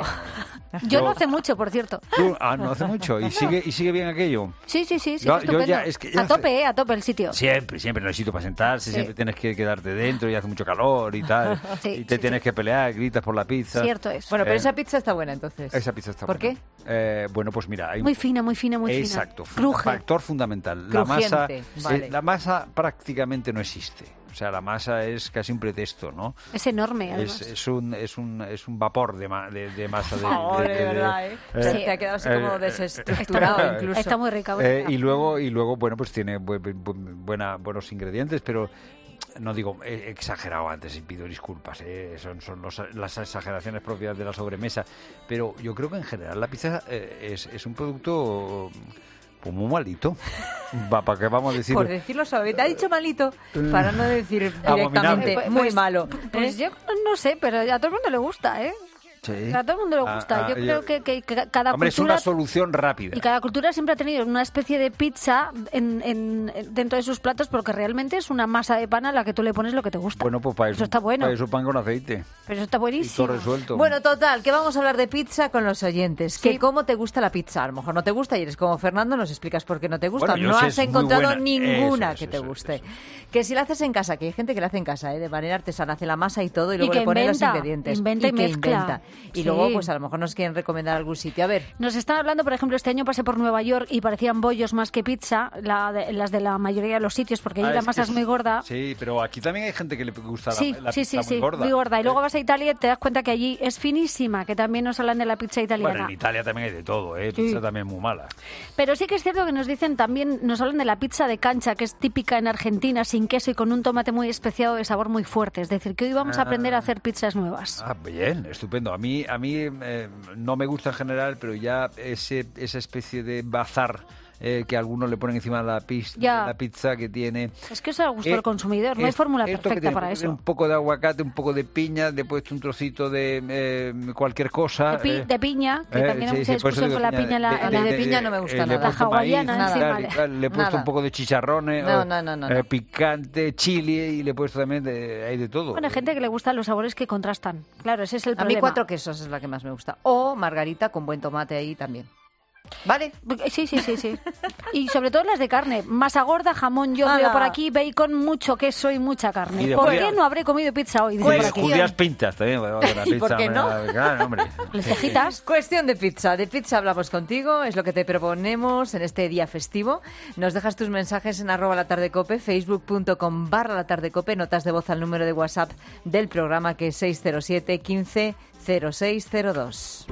Yo no hace mucho, por cierto. ¿Tú? Ah, no hace mucho. ¿Y sigue, y sigue bien aquello? Sí, sí, sí, sí Yo- yo estupendo. ya- es que ya a tope, hace- eh, a tope el sitio. Siempre, siempre no hay sitio para sentarse, Sí. siempre tienes que quedarte dentro y hace mucho calor y tal. Sí, y te sí, tienes que pelear, gritas por la pizza. Cierto es. Bueno, pero Eh, esa pizza está buena, entonces. Esa pizza está ¿Por buena. Eh, bueno, pues mira, hay un- Muy fina, muy fina, muy fina. Exacto, fu- Cruje. factor fundamental. La masa, Crujiente, eh, vale. la masa prácticamente no existe. O sea, la masa es casi un pretexto, ¿no? Es enorme, además. Es, es un es un es un vapor de, ma- de, de masa de, Oh, de- de de- verdad, ¿eh? eh, Sí, te ha quedado así como eh, desestructurado eh, incluso. Está muy rica, muy Eh, rica. y luego y luego bueno, pues tiene bu- bu- buena buenos ingredientes, pero no digo, he exagerado antes y pido disculpas, eh, son, son los- las exageraciones propias de la sobremesa, pero yo creo que en general la pizza eh, es, es un producto pues muy malito. Va, ¿para qué vamos a decir? Por decirlo suave, te ha dicho malito, para no decir Abominable. directamente Pues- muy pues- malo. Pues ¿eh? yo no sé, pero a todo el mundo le gusta, ¿eh? Sí. A todo el mundo le Ah, gusta. ah, yo yo- creo que, que- que cada Hombre, es cultura... una solución rápida. Y cada cultura siempre ha tenido una especie de pizza en, en- dentro de sus platos porque realmente es una masa de pan a la que tú le pones lo que te gusta. Bueno, pues para eso, Eso está bueno. para eso pan con aceite. Pero eso está Y buenísimo. todo resuelto. Bueno, total, que vamos a hablar de pizza con los oyentes. Que cómo te gusta la pizza. A lo mejor no te gusta y eres como Fernando, nos explicas por qué no te gusta. Bueno, yo no sé, has es muy encontrado buena. ninguna Eso, que eso, te eso, guste. Que si la haces en casa, que hay gente que la hace en casa, ¿eh? De manera artesana, hace la masa y todo y Y luego que le pone inventa, los ingredientes. inventa y que mezcla. inventa. Y Sí. luego, pues a lo mejor nos quieren recomendar algún sitio. A ver, Nos están hablando, por ejemplo, este año pasé por Nueva York y parecían bollos más que pizza, la de- las de la mayoría de los sitios, porque Ah, ahí la es masa que es muy gorda. Sí, pero aquí también hay gente que le gusta la- Sí, la, sí, pizza sí, sí, muy gorda. muy gorda. Y luego ¿eh? vas a Italia y te das cuenta que allí es finísima, que también nos hablan de la pizza italiana. Bueno, en Italia también hay de todo, ¿eh? Sí. Pizza también muy mala. Pero sí que es cierto que nos dicen también, nos hablan de la pizza de cancha, que es típica en Argentina, sin queso y con un tomate muy especiado de sabor muy fuerte. Es decir, que hoy vamos a aprender a hacer pizzas nuevas. Ah, bien, estupendo. A mí, a mí eh, no me gusta en general, pero ya ese, esa especie de bazar eh, que algunos le ponen encima de la, pis- Ya. de la pizza que tiene... Es que eso es a gusto Eh, del consumidor, no hay es- fórmula esto que perfecta tiene para pues, eso. un poco de aguacate, un poco de piña, le he puesto un trocito de eh, cualquier cosa. De, pi- eh, de piña, que eh, también hay sí, mucha sí, por eso discusión digo con la piña. La, a mí de piña no me gusta eh, le he nada. La puesto maíz, hawaiana tal encima, y le- tal, le he puesto Nada. un poco de chicharrones, No, o, no, no, no, eh, no. picante, chili, y le he puesto también de, hay de todo. Bueno, hay gente que le gustan los sabores que contrastan. Claro, ese es el a problema. mí cuatro quesos es la que más me gusta. O margarita con buen tomate ahí también. ¿Vale? Sí, sí, sí, sí. Y sobre todo las de carne. Masa gorda, jamón, yo Ala. veo por aquí, bacon, mucho queso y mucha Y carne. de ¿Por judías. qué no habré comido pizza hoy? Dice Y por de aquí. judías pintas también. bueno, la ¿Y pizza, por qué no? me- Claro, hombre. Lentejitas. Cuestión de pizza. De pizza hablamos contigo, es lo que te proponemos en este día festivo. Nos dejas tus mensajes en arroba la tarde cope, facebook.com barra la tarde cope, notas de voz al número de WhatsApp del programa que es seis cero siete, quince, cero seis cero dos.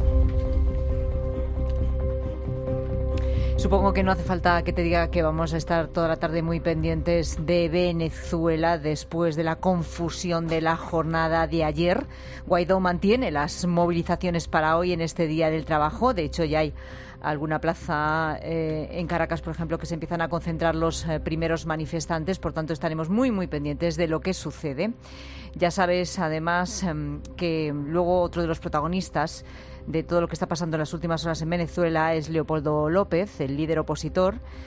Supongo que no hace falta que te diga que vamos a estar toda la tarde muy pendientes de Venezuela después de la confusión de la jornada de ayer. Guaidó mantiene las movilizaciones para hoy en este Día del Trabajo. De hecho, ya hay alguna plaza eh, en Caracas, por ejemplo, que se empiezan a concentrar los eh, primeros manifestantes. Por tanto, estaremos muy, muy pendientes de lo que sucede. Ya sabes, además, em, que luego otro de los protagonistas de todo lo que está pasando en las últimas horas en Venezuela es Leopoldo López, el líder opositor,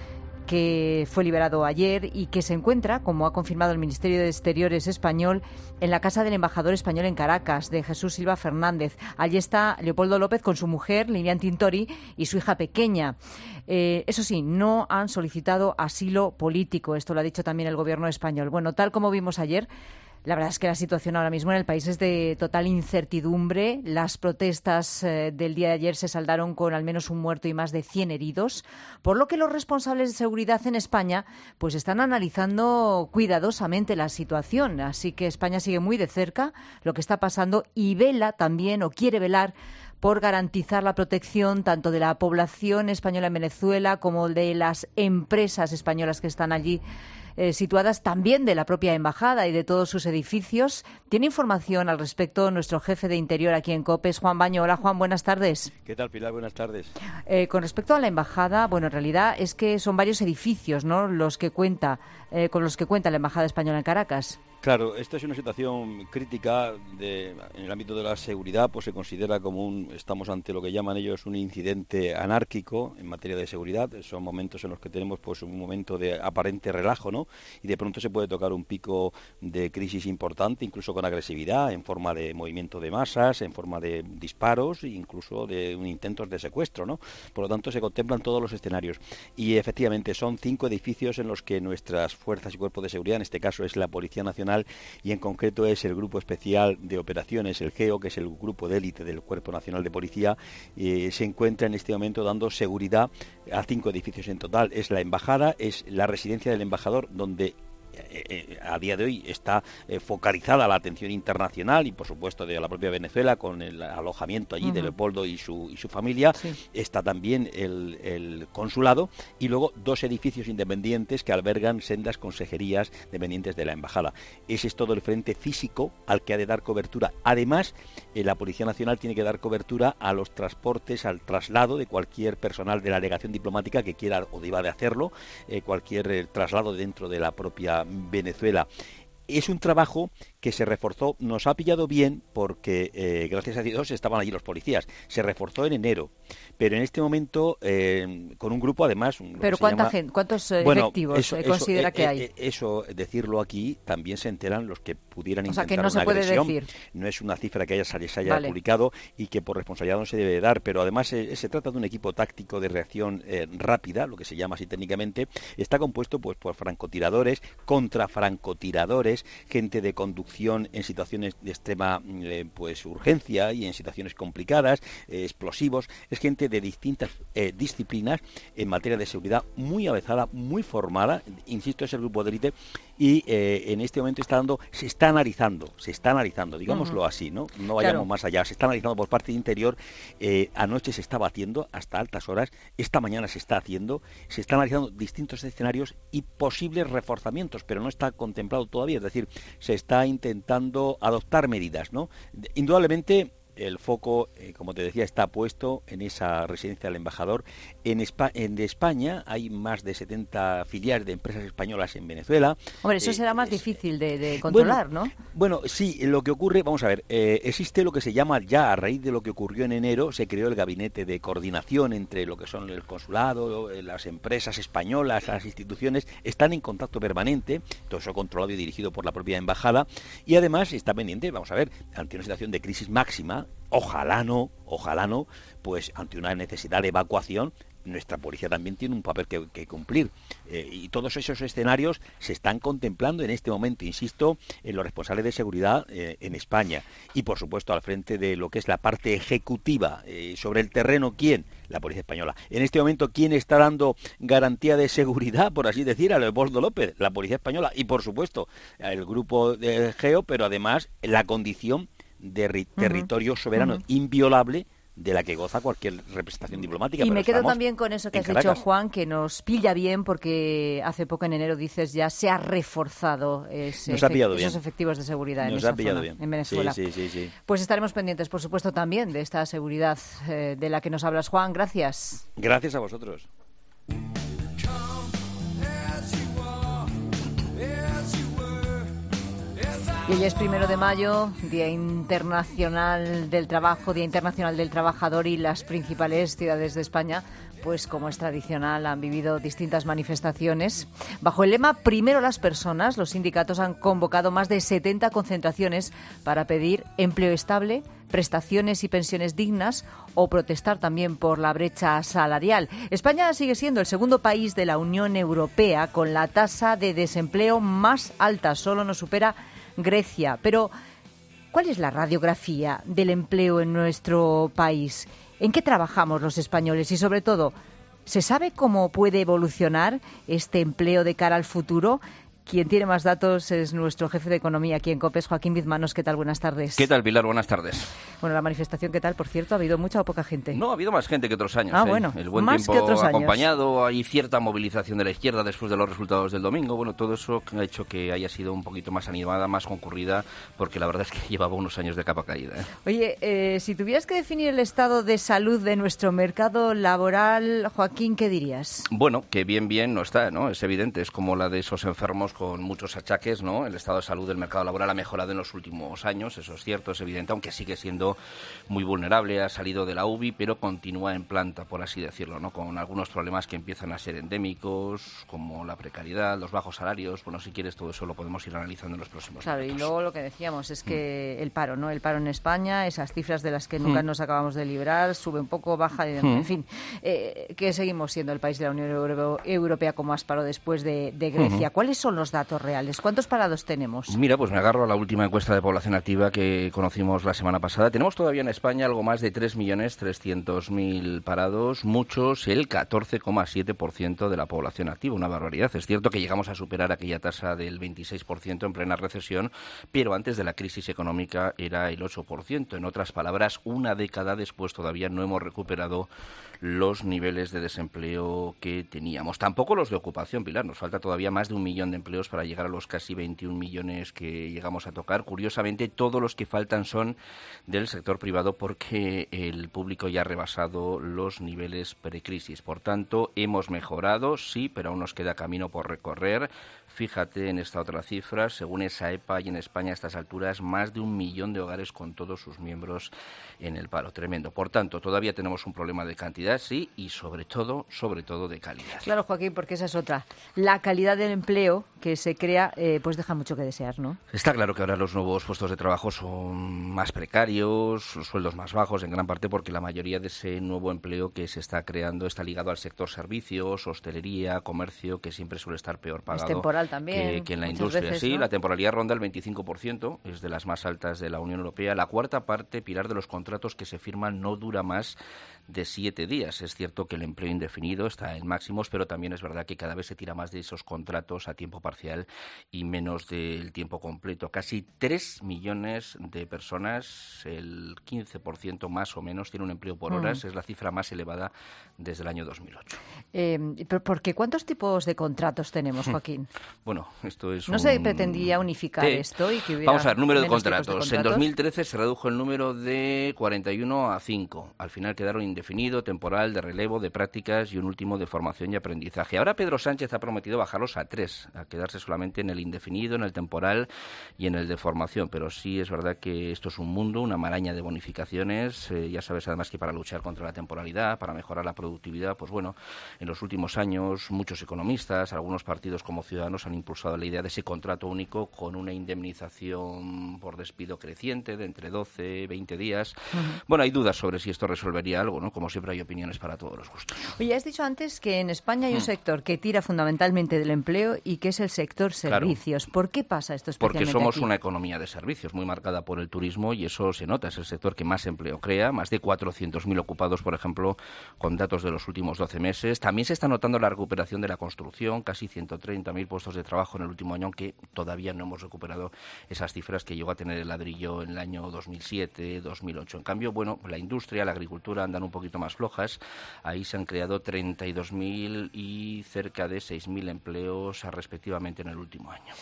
que fue liberado ayer y que se encuentra, como ha confirmado el Ministerio de Exteriores español, en la casa del embajador español en Caracas, de Jesús Silva Fernández. Allí está Leopoldo López con su mujer, Lilian Tintori, y su hija pequeña. Eh, eso sí, no han solicitado asilo político. Esto lo ha dicho también el gobierno español. Bueno, tal como vimos ayer, la verdad es que la situación ahora mismo en el país es de total incertidumbre. Las protestas eh, del día de ayer se saldaron con al menos un muerto y más de cien heridos, por lo que los responsables de seguridad en España pues están analizando cuidadosamente la situación. Así que España sigue muy de cerca lo que está pasando y vela también, o quiere velar, por garantizar la protección tanto de la población española en Venezuela como de las empresas españolas que están allí eh, situadas, también de la propia embajada y de todos sus edificios. Tiene información al respecto nuestro jefe de Interior aquí en COPE, Juan Baño. Hola, Juan, buenas tardes. ¿Qué tal, Pilar? Buenas tardes. Eh, con respecto a la embajada, bueno, en realidad es que son varios edificios, ¿no?, los que cuenta, eh, con los que cuenta la embajada española en Caracas. Claro, esta es una situación crítica de, en el ámbito de la seguridad, pues se considera como un, estamos ante lo que llaman ellos un incidente anárquico en materia de seguridad. Son momentos en los que tenemos pues un momento de aparente relajo, ¿no? Y de pronto se puede tocar un pico de crisis importante, incluso con agresividad, en forma de movimiento de masas, en forma de disparos, incluso de un intentos de secuestro, ¿no? Por lo tanto, se contemplan todos los escenarios. Y efectivamente son cinco edificios en los que nuestras fuerzas y cuerpos de seguridad, en este caso es la Policía Nacional, y en concreto es el Grupo Especial de Operaciones, el GEO, que es el grupo de élite del Cuerpo Nacional de Policía, eh, se encuentra en este momento dando seguridad a cinco edificios en total. Es la embajada, es la residencia del embajador, donde Eh, a día de hoy está eh, focalizada la atención internacional y por supuesto de la propia Venezuela con el alojamiento allí uh-huh. de Leopoldo y su, y su familia. Sí. Está también el, el consulado y luego dos edificios independientes que albergan sendas consejerías dependientes de la embajada. Ese es todo el frente físico al que ha de dar cobertura. Además, eh, la Policía Nacional tiene que dar cobertura a los transportes, al traslado de cualquier personal de la delegación diplomática que quiera o deba de hacerlo, eh, cualquier eh, traslado dentro de la propia Venezuela. Es un trabajo que se reforzó, nos ha pillado bien porque eh, gracias a Dios estaban allí los policías. Se reforzó en enero, pero en este momento eh, con un grupo además. ¿Pero cuánta llama, gente, cuántos eh, bueno, efectivos eso, eso, considera eh, que hay? Eh, eso, decirlo aquí, también se enteran los que pudieran o intentar sea, que no una se puede agresión. Decir. No es una cifra que haya, se haya vale. publicado y que por responsabilidad no se debe dar, pero además eh, se trata de un equipo táctico de reacción eh, rápida, lo que se llama así técnicamente. Está compuesto pues por francotiradores, contrafrancotiradores, gente de conducción en situaciones de extrema eh, pues urgencia y en situaciones complicadas, eh, explosivos. Es gente de distintas eh, disciplinas en materia de seguridad, muy avanzada, muy formada. Insisto, es el grupo de élite y eh, en este momento está dando, se está analizando, se está analizando, digámoslo uh-huh. así, ¿no? No vayamos claro. más allá, se está analizando por parte de Interior. Eh, anoche se estaba haciendo hasta altas horas, esta mañana se está haciendo, se están analizando distintos escenarios y posibles reforzamientos, pero no está contemplado todavía, es decir, se está intentando adoptar medidas, ¿no? Indudablemente el foco, eh, como te decía, está puesto en esa residencia del embajador. En, Espa en de España hay más de setenta filiales de empresas españolas en Venezuela. Hombre, eso eh, será más es, difícil de, de controlar, bueno, ¿no? Bueno, sí, lo que ocurre, vamos a ver, eh, existe lo que se llama ya, a raíz de lo que ocurrió en enero, se creó el gabinete de coordinación entre lo que son el consulado, las empresas españolas, las instituciones, están en contacto permanente, todo eso controlado y dirigido por la propia embajada, y además está pendiente, vamos a ver, ante una situación de crisis máxima, ojalá no, ojalá no, pues ante una necesidad de evacuación, nuestra policía también tiene un papel que, que cumplir. Eh, y todos esos escenarios se están contemplando en este momento, insisto, en los responsables de seguridad eh, en España. Y, por supuesto, al frente de lo que es la parte ejecutiva. Eh, sobre el terreno, ¿quién? La Policía Española. En este momento, ¿quién está dando garantía de seguridad, por así decir, a Leopoldo López? La Policía Española. Y, por supuesto, el grupo de GEO, pero además la condición de ri- uh-huh. territorio soberano uh-huh. inviolable de la que goza cualquier representación diplomática. Y pero me quedo también con eso que has Caracas. dicho, Juan, que nos pilla bien porque hace poco en enero, dices, ya se ha reforzado ese nos ha pillado efe- bien. esos efectivos de seguridad nos en esa ha pillado zona, bien. en Venezuela. Sí, sí, sí, sí. Pues estaremos pendientes, por supuesto, también de esta seguridad eh, de la que nos hablas, Juan. Gracias. Gracias a vosotros. As I Y hoy es primero de mayo, Día Internacional del Trabajo, Día Internacional del Trabajador, y las principales ciudades de España, pues como es tradicional, han vivido distintas manifestaciones. Bajo el lema Primero las personas, los sindicatos han convocado más de setenta concentraciones para pedir empleo estable, prestaciones y pensiones dignas o protestar también por la brecha salarial. España sigue siendo el segundo país de la Unión Europea con la tasa de desempleo más alta, solo nos supera Grecia. Pero, ¿cuál es la radiografía del empleo en nuestro país? ¿En qué trabajamos los españoles? Y, sobre todo, ¿se sabe cómo puede evolucionar este empleo de cara al futuro? Quien tiene más datos es nuestro jefe de economía aquí en COPES, Joaquín Bizmanos. ¿Qué tal? Buenas tardes. ¿Qué tal, Pilar? Buenas tardes. Bueno, la manifestación, ¿qué tal? Por cierto, ¿ha habido mucha o poca gente? No, ha habido más gente que otros años. Ah, ¿eh? bueno, el buen más tiempo que otros años. acompañado, hay cierta movilización de la izquierda después de los resultados del domingo. Bueno, todo eso ha hecho que haya sido un poquito más animada, más concurrida, porque la verdad es que llevaba unos años de capa caída. ¿eh? Oye, eh, si tuvieras que definir el estado de salud de nuestro mercado laboral, Joaquín, ¿qué dirías? Bueno, que bien, bien no está, ¿no? Es evidente, es como la de esos enfermos con muchos achaques, ¿no? El estado de salud del mercado laboral ha mejorado en los últimos años, eso es cierto, es evidente, aunque sigue siendo muy vulnerable, ha salido de la U B I, pero continúa en planta, por así decirlo, ¿no? Con algunos problemas que empiezan a ser endémicos, como la precariedad, los bajos salarios. Bueno, si quieres, todo eso lo podemos ir analizando en los próximos Claro, minutos. y luego lo que decíamos es que el paro, ¿no? El paro en España, esas cifras de las que nunca Hmm. nos acabamos de librar, sube un poco, baja, y, Hmm. en fin, eh, que seguimos siendo el país de la Unión Euro- Europea con más paro después de, de Grecia. Hmm. ¿Cuáles son los datos reales? ¿Cuántos parados tenemos? Mira, pues me agarro a la última encuesta de población activa que conocimos la semana pasada. Tenemos todavía en España algo más de tres millones trescientos mil parados, muchos, el catorce coma siete por ciento de la población activa, una barbaridad. Es cierto que llegamos a superar aquella tasa del veintiséis por ciento en plena recesión, pero antes de la crisis económica era el ocho por ciento. En otras palabras, una década después todavía no hemos recuperado los niveles de desempleo que teníamos. Tampoco los de ocupación, Pilar. Nos falta todavía más de un millón de empleos para llegar a los casi veintiún millones que llegamos a tocar. Curiosamente, todos los que faltan son del sector privado porque el público ya ha rebasado los niveles precrisis. Por tanto, hemos mejorado, sí, pero aún nos queda camino por recorrer. Fíjate en esta otra cifra, según esa E P A, y en España a estas alturas más de un millón de hogares con todos sus miembros en el paro. Tremendo. Por tanto, todavía tenemos un problema de cantidad, sí, y sobre todo, sobre todo de calidad. Claro, Joaquín, porque esa es otra. La calidad del empleo que se crea, eh, pues deja mucho que desear, ¿no? Está claro que ahora los nuevos puestos de trabajo son más precarios, sueldos más bajos, en gran parte porque la mayoría de ese nuevo empleo que se está creando está ligado al sector servicios, hostelería, comercio, que siempre suele estar peor pagado. Es temporal también, que, que en la muchas industria. veces, Sí, ¿no? la temporalidad ronda el veinticinco por ciento, es de las más altas de la Unión Europea. La cuarta parte, Pilar, de los contratos que se firman no dura más de siete días. Es cierto que el empleo indefinido está en máximos, pero también es verdad que cada vez se tira más de esos contratos a tiempo parcial y menos del tiempo completo. Casi tres millones de personas, el quince por ciento más o menos, tiene un empleo por horas. Mm. Es la cifra más elevada desde el año dos mil ocho. Eh, pero ¿por qué? ¿Cuántos tipos de contratos tenemos, Joaquín? Bueno, esto es ¿No un... se pretendía unificar Sí. esto y que hubiera Vamos a ver, número de menos tipos de contratos. En contratos? dos mil trece se redujo el número de cuarenta y uno a cinco. Al final quedaron indefinido, temporal, de relevo, de prácticas y un último de formación y aprendizaje. Ahora Pedro Sánchez ha prometido bajarlos a tres, a quedarse solamente en el indefinido, en el temporal y en el de formación. Pero sí es verdad que esto es un mundo, una maraña de bonificaciones. Eh, ya sabes además que para luchar contra la temporalidad, para mejorar la productividad, pues bueno, en los últimos años muchos economistas, algunos partidos como Ciudadanos han impulsado la idea de ese contrato único con una indemnización por despido creciente de entre doce, veinte días. Ujú. Bueno, hay dudas sobre si esto resolvería algo, ¿no? Como siempre hay opiniones para todos los gustos. Oye, has dicho antes que en España hay un Mm. sector que tira fundamentalmente del empleo y que es el sector Claro. servicios. ¿Por qué pasa esto especialmente Porque somos aquí? una economía de servicios muy marcada por el turismo y eso se nota. Es el sector que más empleo crea, más de cuatrocientos mil ocupados, por ejemplo, con datos de los últimos doce meses. También se está notando la recuperación de la construcción, casi ciento treinta mil puestos de trabajo en el último año, aunque todavía no hemos recuperado esas cifras que llegó a tener el ladrillo en el año dos mil siete, dos mil ocho. En cambio, bueno, la industria, la agricultura andan un poquito más flojas. Ahí se han creado treinta y dos mil y cerca de seis mil empleos respectivamente en el último año.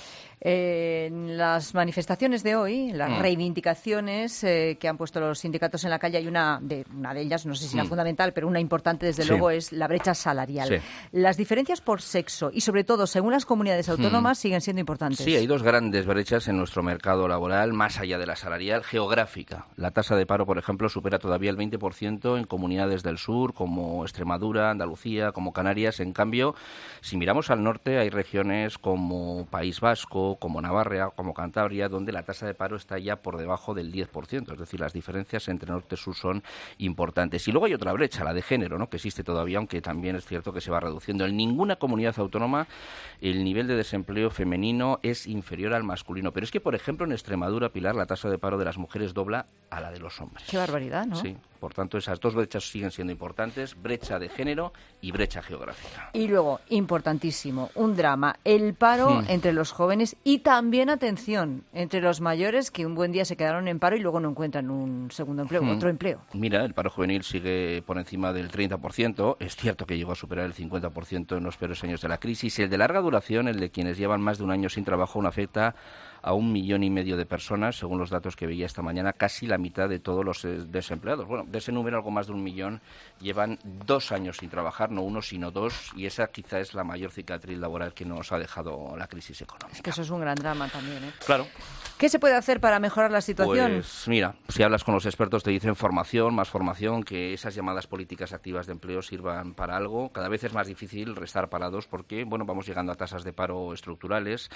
Eh, en las manifestaciones de hoy, las Mm. reivindicaciones eh, que han puesto los sindicatos en la calle, hay una de, una de ellas, no sé si la Mm. fundamental, pero una importante desde Sí. luego es la brecha salarial. Sí. Las diferencias por sexo y sobre todo según las comunidades autónomas Mm. siguen siendo importantes. Sí, hay dos grandes brechas en nuestro mercado laboral, más allá de la salarial, geográfica. La tasa de paro, por ejemplo, supera todavía el veinte por ciento en comunidades del sur, como Extremadura, Andalucía, como Canarias. En cambio, si miramos al norte, hay regiones como País Vasco, como Navarra, como Cantabria, donde la tasa de paro está ya por debajo del diez por ciento. Es decir, las diferencias entre norte y sur son importantes. Y luego hay otra brecha, la de género, ¿no?, que existe todavía, aunque también es cierto que se va reduciendo. En ninguna comunidad autónoma el nivel de desempleo femenino es inferior al masculino. Pero es que, por ejemplo, en Extremadura, Pilar, la tasa de paro de las mujeres dobla a la de los hombres. Qué barbaridad, ¿no? Sí, por tanto, esas dos brechas siguen siendo importantes, brecha de género y brecha geográfica. Y luego, importantísimo, un drama, el paro Hmm. entre los jóvenes y también, atención, entre los mayores que un buen día se quedaron en paro y luego no encuentran un segundo empleo, Hmm. otro empleo. Mira, el paro juvenil sigue por encima del treinta por ciento. Es cierto que llegó a superar el cincuenta por ciento en los peores años de la crisis. El de larga duración, el de quienes llevan más de un año sin trabajo, no afecta a un millón y medio de personas, según los datos que veía esta mañana, casi la mitad de todos los eh, desempleados. Bueno, de ese número, algo más de un millón llevan dos años sin trabajar, no uno, sino dos, y esa quizá es la mayor cicatriz laboral que nos ha dejado la crisis económica. Es que eso es un gran drama también, ¿eh? Claro. ¿Qué se puede hacer para mejorar la situación? Pues mira, si hablas con los expertos te dicen formación, más formación, que esas llamadas políticas activas de empleo sirvan para algo. Cada vez es más difícil restar parados porque, bueno, vamos llegando a tasas de paro estructurales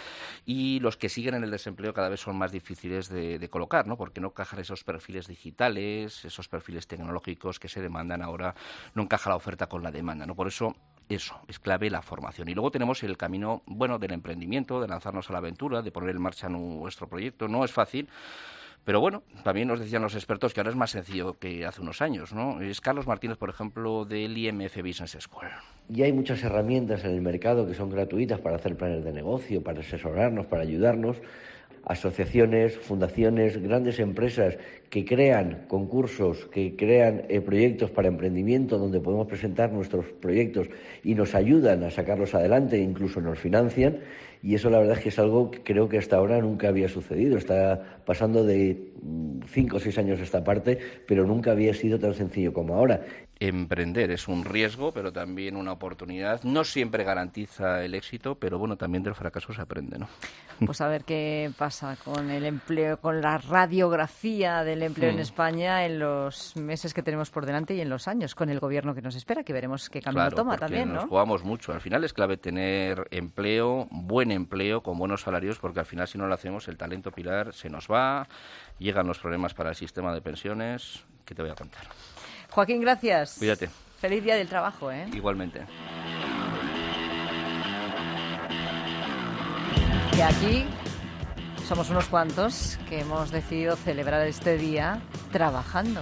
y los que siguen en el desempleo cada vez son más difíciles de, de colocar, ¿no? Porque no encajan esos perfiles digitales, esos perfiles tecnológicos que se demandan ahora, no encaja la oferta con la demanda, ¿no? Por eso eso, es clave la formación. Y luego tenemos el camino, bueno, del emprendimiento, de lanzarnos a la aventura, de poner en marcha nuestro proyecto. No es fácil, pero bueno, también nos decían los expertos que ahora es más sencillo que hace unos años, ¿no? Es Carlos Martínez, por ejemplo, del I M F Business School. Y hay muchas herramientas en el mercado que son gratuitas para hacer planes de negocio, para asesorarnos, para ayudarnos. Asociaciones, fundaciones, grandes empresas que crean concursos, que crean eh, proyectos para emprendimiento donde podemos presentar nuestros proyectos y nos ayudan a sacarlos adelante e incluso nos financian. Y eso la verdad es que es algo que creo que hasta ahora nunca había sucedido. Está pasando de cinco o seis años esta parte, pero nunca había sido tan sencillo como ahora. Emprender es un riesgo, pero también una oportunidad. No siempre garantiza el éxito, pero bueno, también del fracaso se aprende, ¿no? Pues a ver qué pasa con el empleo, con la radiografía del empleo Mm. en España en los meses que tenemos por delante y en los años, con el gobierno que nos espera, que veremos qué camino Claro, toma porque también, nos ¿no? jugamos mucho. Al final es clave tener empleo, buen empleo, con buenos salarios, porque al final si no lo hacemos el talento, Pilar, se nos va, llegan los problemas para el sistema de pensiones. ¿Qué te voy a contar? Joaquín, gracias. Cuídate. Feliz día del trabajo, ¿eh? Igualmente. Y aquí somos unos cuantos que hemos decidido celebrar este día trabajando.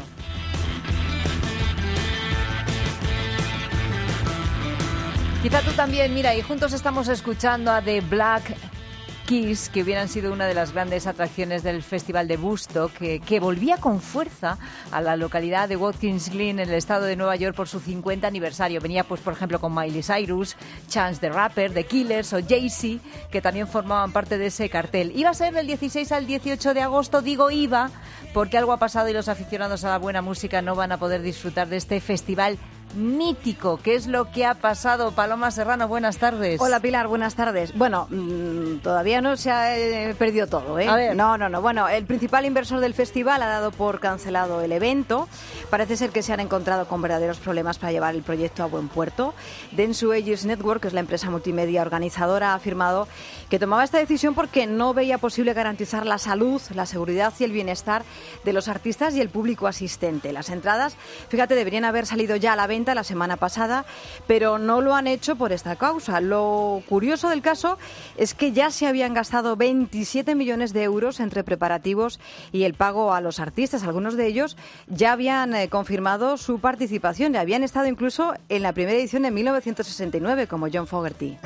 Quizá tú también, mira, y juntos estamos escuchando a The Black Keys, que hubieran sido una de las grandes atracciones del Festival de Woodstock, que, que volvía con fuerza a la localidad de Watkins Glen, en el estado de Nueva York, por su cincuenta aniversario. Venía, pues, por ejemplo, con Miley Cyrus, Chance the Rapper, The Killers o Jay-Z, que también formaban parte de ese cartel. Iba a ser del dieciséis al dieciocho de agosto, digo iba, porque algo ha pasado y los aficionados a la buena música no van a poder disfrutar de este festival mítico. ¿Qué es lo que ha pasado? Paloma Serrano, buenas tardes. Hola Pilar, buenas tardes. Bueno, mmm, todavía no se ha eh, perdido todo, ¿eh? A ver. No, no, no. Bueno, el principal inversor del festival ha dado por cancelado el evento. Parece ser que se han encontrado con verdaderos problemas para llevar el proyecto a buen puerto. Dentsu Aegis Network, que es la empresa multimedia organizadora, ha afirmado que tomaba esta decisión porque no veía posible garantizar la salud, la seguridad y el bienestar de los artistas y el público asistente. Las entradas, fíjate, deberían haber salido ya a la venta la semana pasada, pero no lo han hecho por esta causa. Lo curioso del caso es que ya se habían gastado veintisiete millones de euros entre preparativos y el pago a los artistas. Algunos de ellos ya habían eh, confirmado su participación, ya habían estado incluso en la primera edición de mil novecientos sesenta y nueve, como John Fogerty.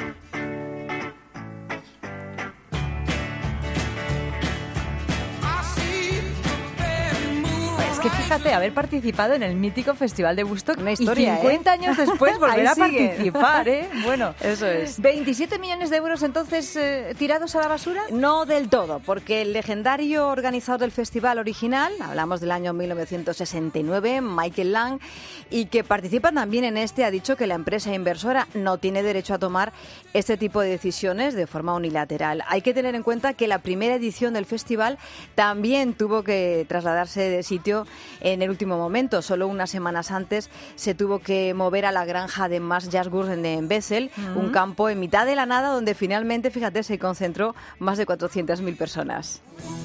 Es que fíjate, haber participado en el mítico Festival de Woodstock Una historia, y cincuenta ¿eh? años después volver a Ahí sigue. participar, ¿eh? Bueno, eso es. ¿veintisiete millones de euros entonces eh, tirados a la basura? No del todo, porque el legendario organizador del festival original, hablamos del año mil novecientos sesenta y nueve, Michael Lang, y que participa también en este, ha dicho que la empresa inversora no tiene derecho a tomar este tipo de decisiones de forma unilateral. Hay que tener en cuenta que la primera edición del festival también tuvo que trasladarse de sitio en el último momento. Solo unas semanas antes se tuvo que mover a la granja de Mas Jasgurd en Bessel, Mm. un campo en mitad de la nada donde finalmente, fíjate, se concentró más de cuatrocientas mil personas.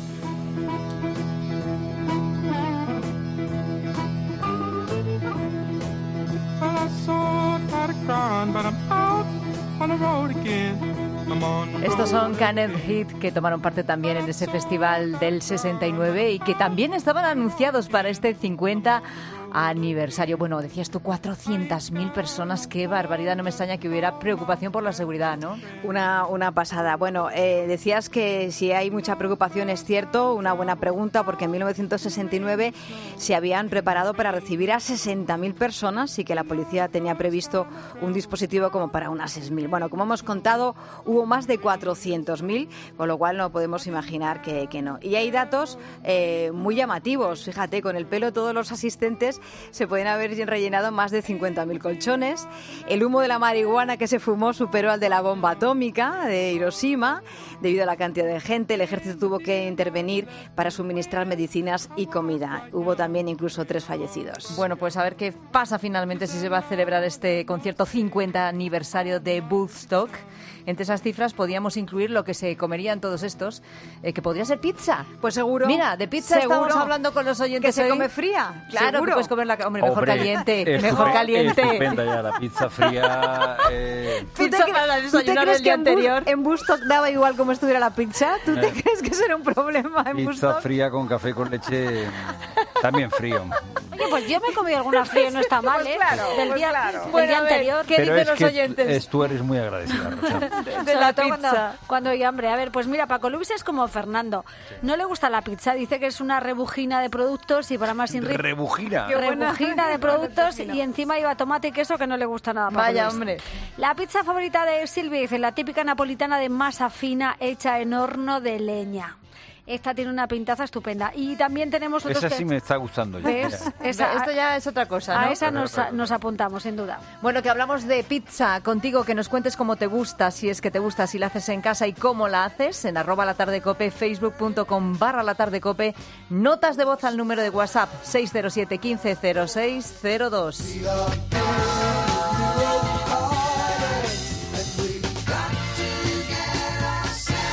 Estos son Canet Heat, que tomaron parte también en ese festival del sesenta y nueve y que también estaban anunciados para este cincuenta aniversario. Bueno, decías tú, cuatrocientas mil personas, qué barbaridad, no me extraña que hubiera preocupación por la seguridad, ¿no? Una, una pasada. Bueno, eh, decías que si hay mucha preocupación, es cierto, una buena pregunta, porque en mil novecientos sesenta y nueve se habían preparado para recibir a sesenta mil personas y que la policía tenía previsto un dispositivo como para unas seis mil. Bueno, como hemos contado, hubo más de cuatrocientos mil, con lo cual no podemos imaginar que, que no. Y hay datos eh, muy llamativos, fíjate, con el pelo todos los asistentes se pueden haber rellenado más de cincuenta mil colchones. El humo de la marihuana que se fumó superó al de la bomba atómica de Hiroshima. Debido a la cantidad de gente, el ejército tuvo que intervenir para suministrar medicinas y comida. Hubo también incluso tres fallecidos. Bueno, pues a ver qué pasa finalmente si se va a celebrar este concierto cincuenta aniversario de Woodstock. Entre esas cifras podíamos incluir lo que se comerían todos estos, eh, que podría ser pizza. Pues seguro. Mira, de pizza Seguro. estamos hablando con los oyentes Que se hoy. come fría. Claro, seguro. que puedes comerla, hombre, mejor Hombre, caliente, estu- mejor caliente. Estupenda ya, la pizza fría. Eh, ¿Tú te, Pizza cre- para ¿tú te desayunar crees el que día en, Bus- anterior? en Woodstock daba igual como estuviera la pizza? ¿Tú te Eh. crees que será un problema en pizza Woodstock? fría con café con leche, también frío. Oye, pues yo me he comido alguna fría y no está mal, Pues ¿eh? claro, Del pues día, claro. del Bueno, día a ver, anterior. ¿qué Pero dicen es los que oyentes? es- tú eres muy agradecida, Rosa. de Sobre la todo pizza? Cuando, cuando hay hambre. A ver, pues mira, Paco Luis es como Fernando. No le gusta la pizza, dice que es una rebujina de productos y para más sin ri- Rebujina. Qué buena. rebujina de productos y encima iba tomate y queso que no le gusta nada a Paco Vaya, Luis. hombre. La pizza favorita de Silvia dice la típica napolitana de masa fina hecha en horno de leña. Esta tiene una pintaza estupenda. Y también tenemos otros Esa que- sí me está gustando ya. ¿Ves? Mira. Esa- Esto ya es otra cosa, ¿no? A esa nos, nos apuntamos, sin duda. Bueno, que hablamos de pizza contigo, que nos cuentes cómo te gusta, si es que te gusta, si la haces en casa y cómo la haces, en arroba latardecope, facebook.com barra latardecope, notas de voz al número de WhatsApp seis cero siete, quince, cero seis cero dos.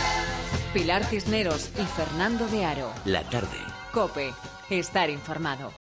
Pilar Cisneros y Fernando de Aro. La tarde. COPE. Estar informado.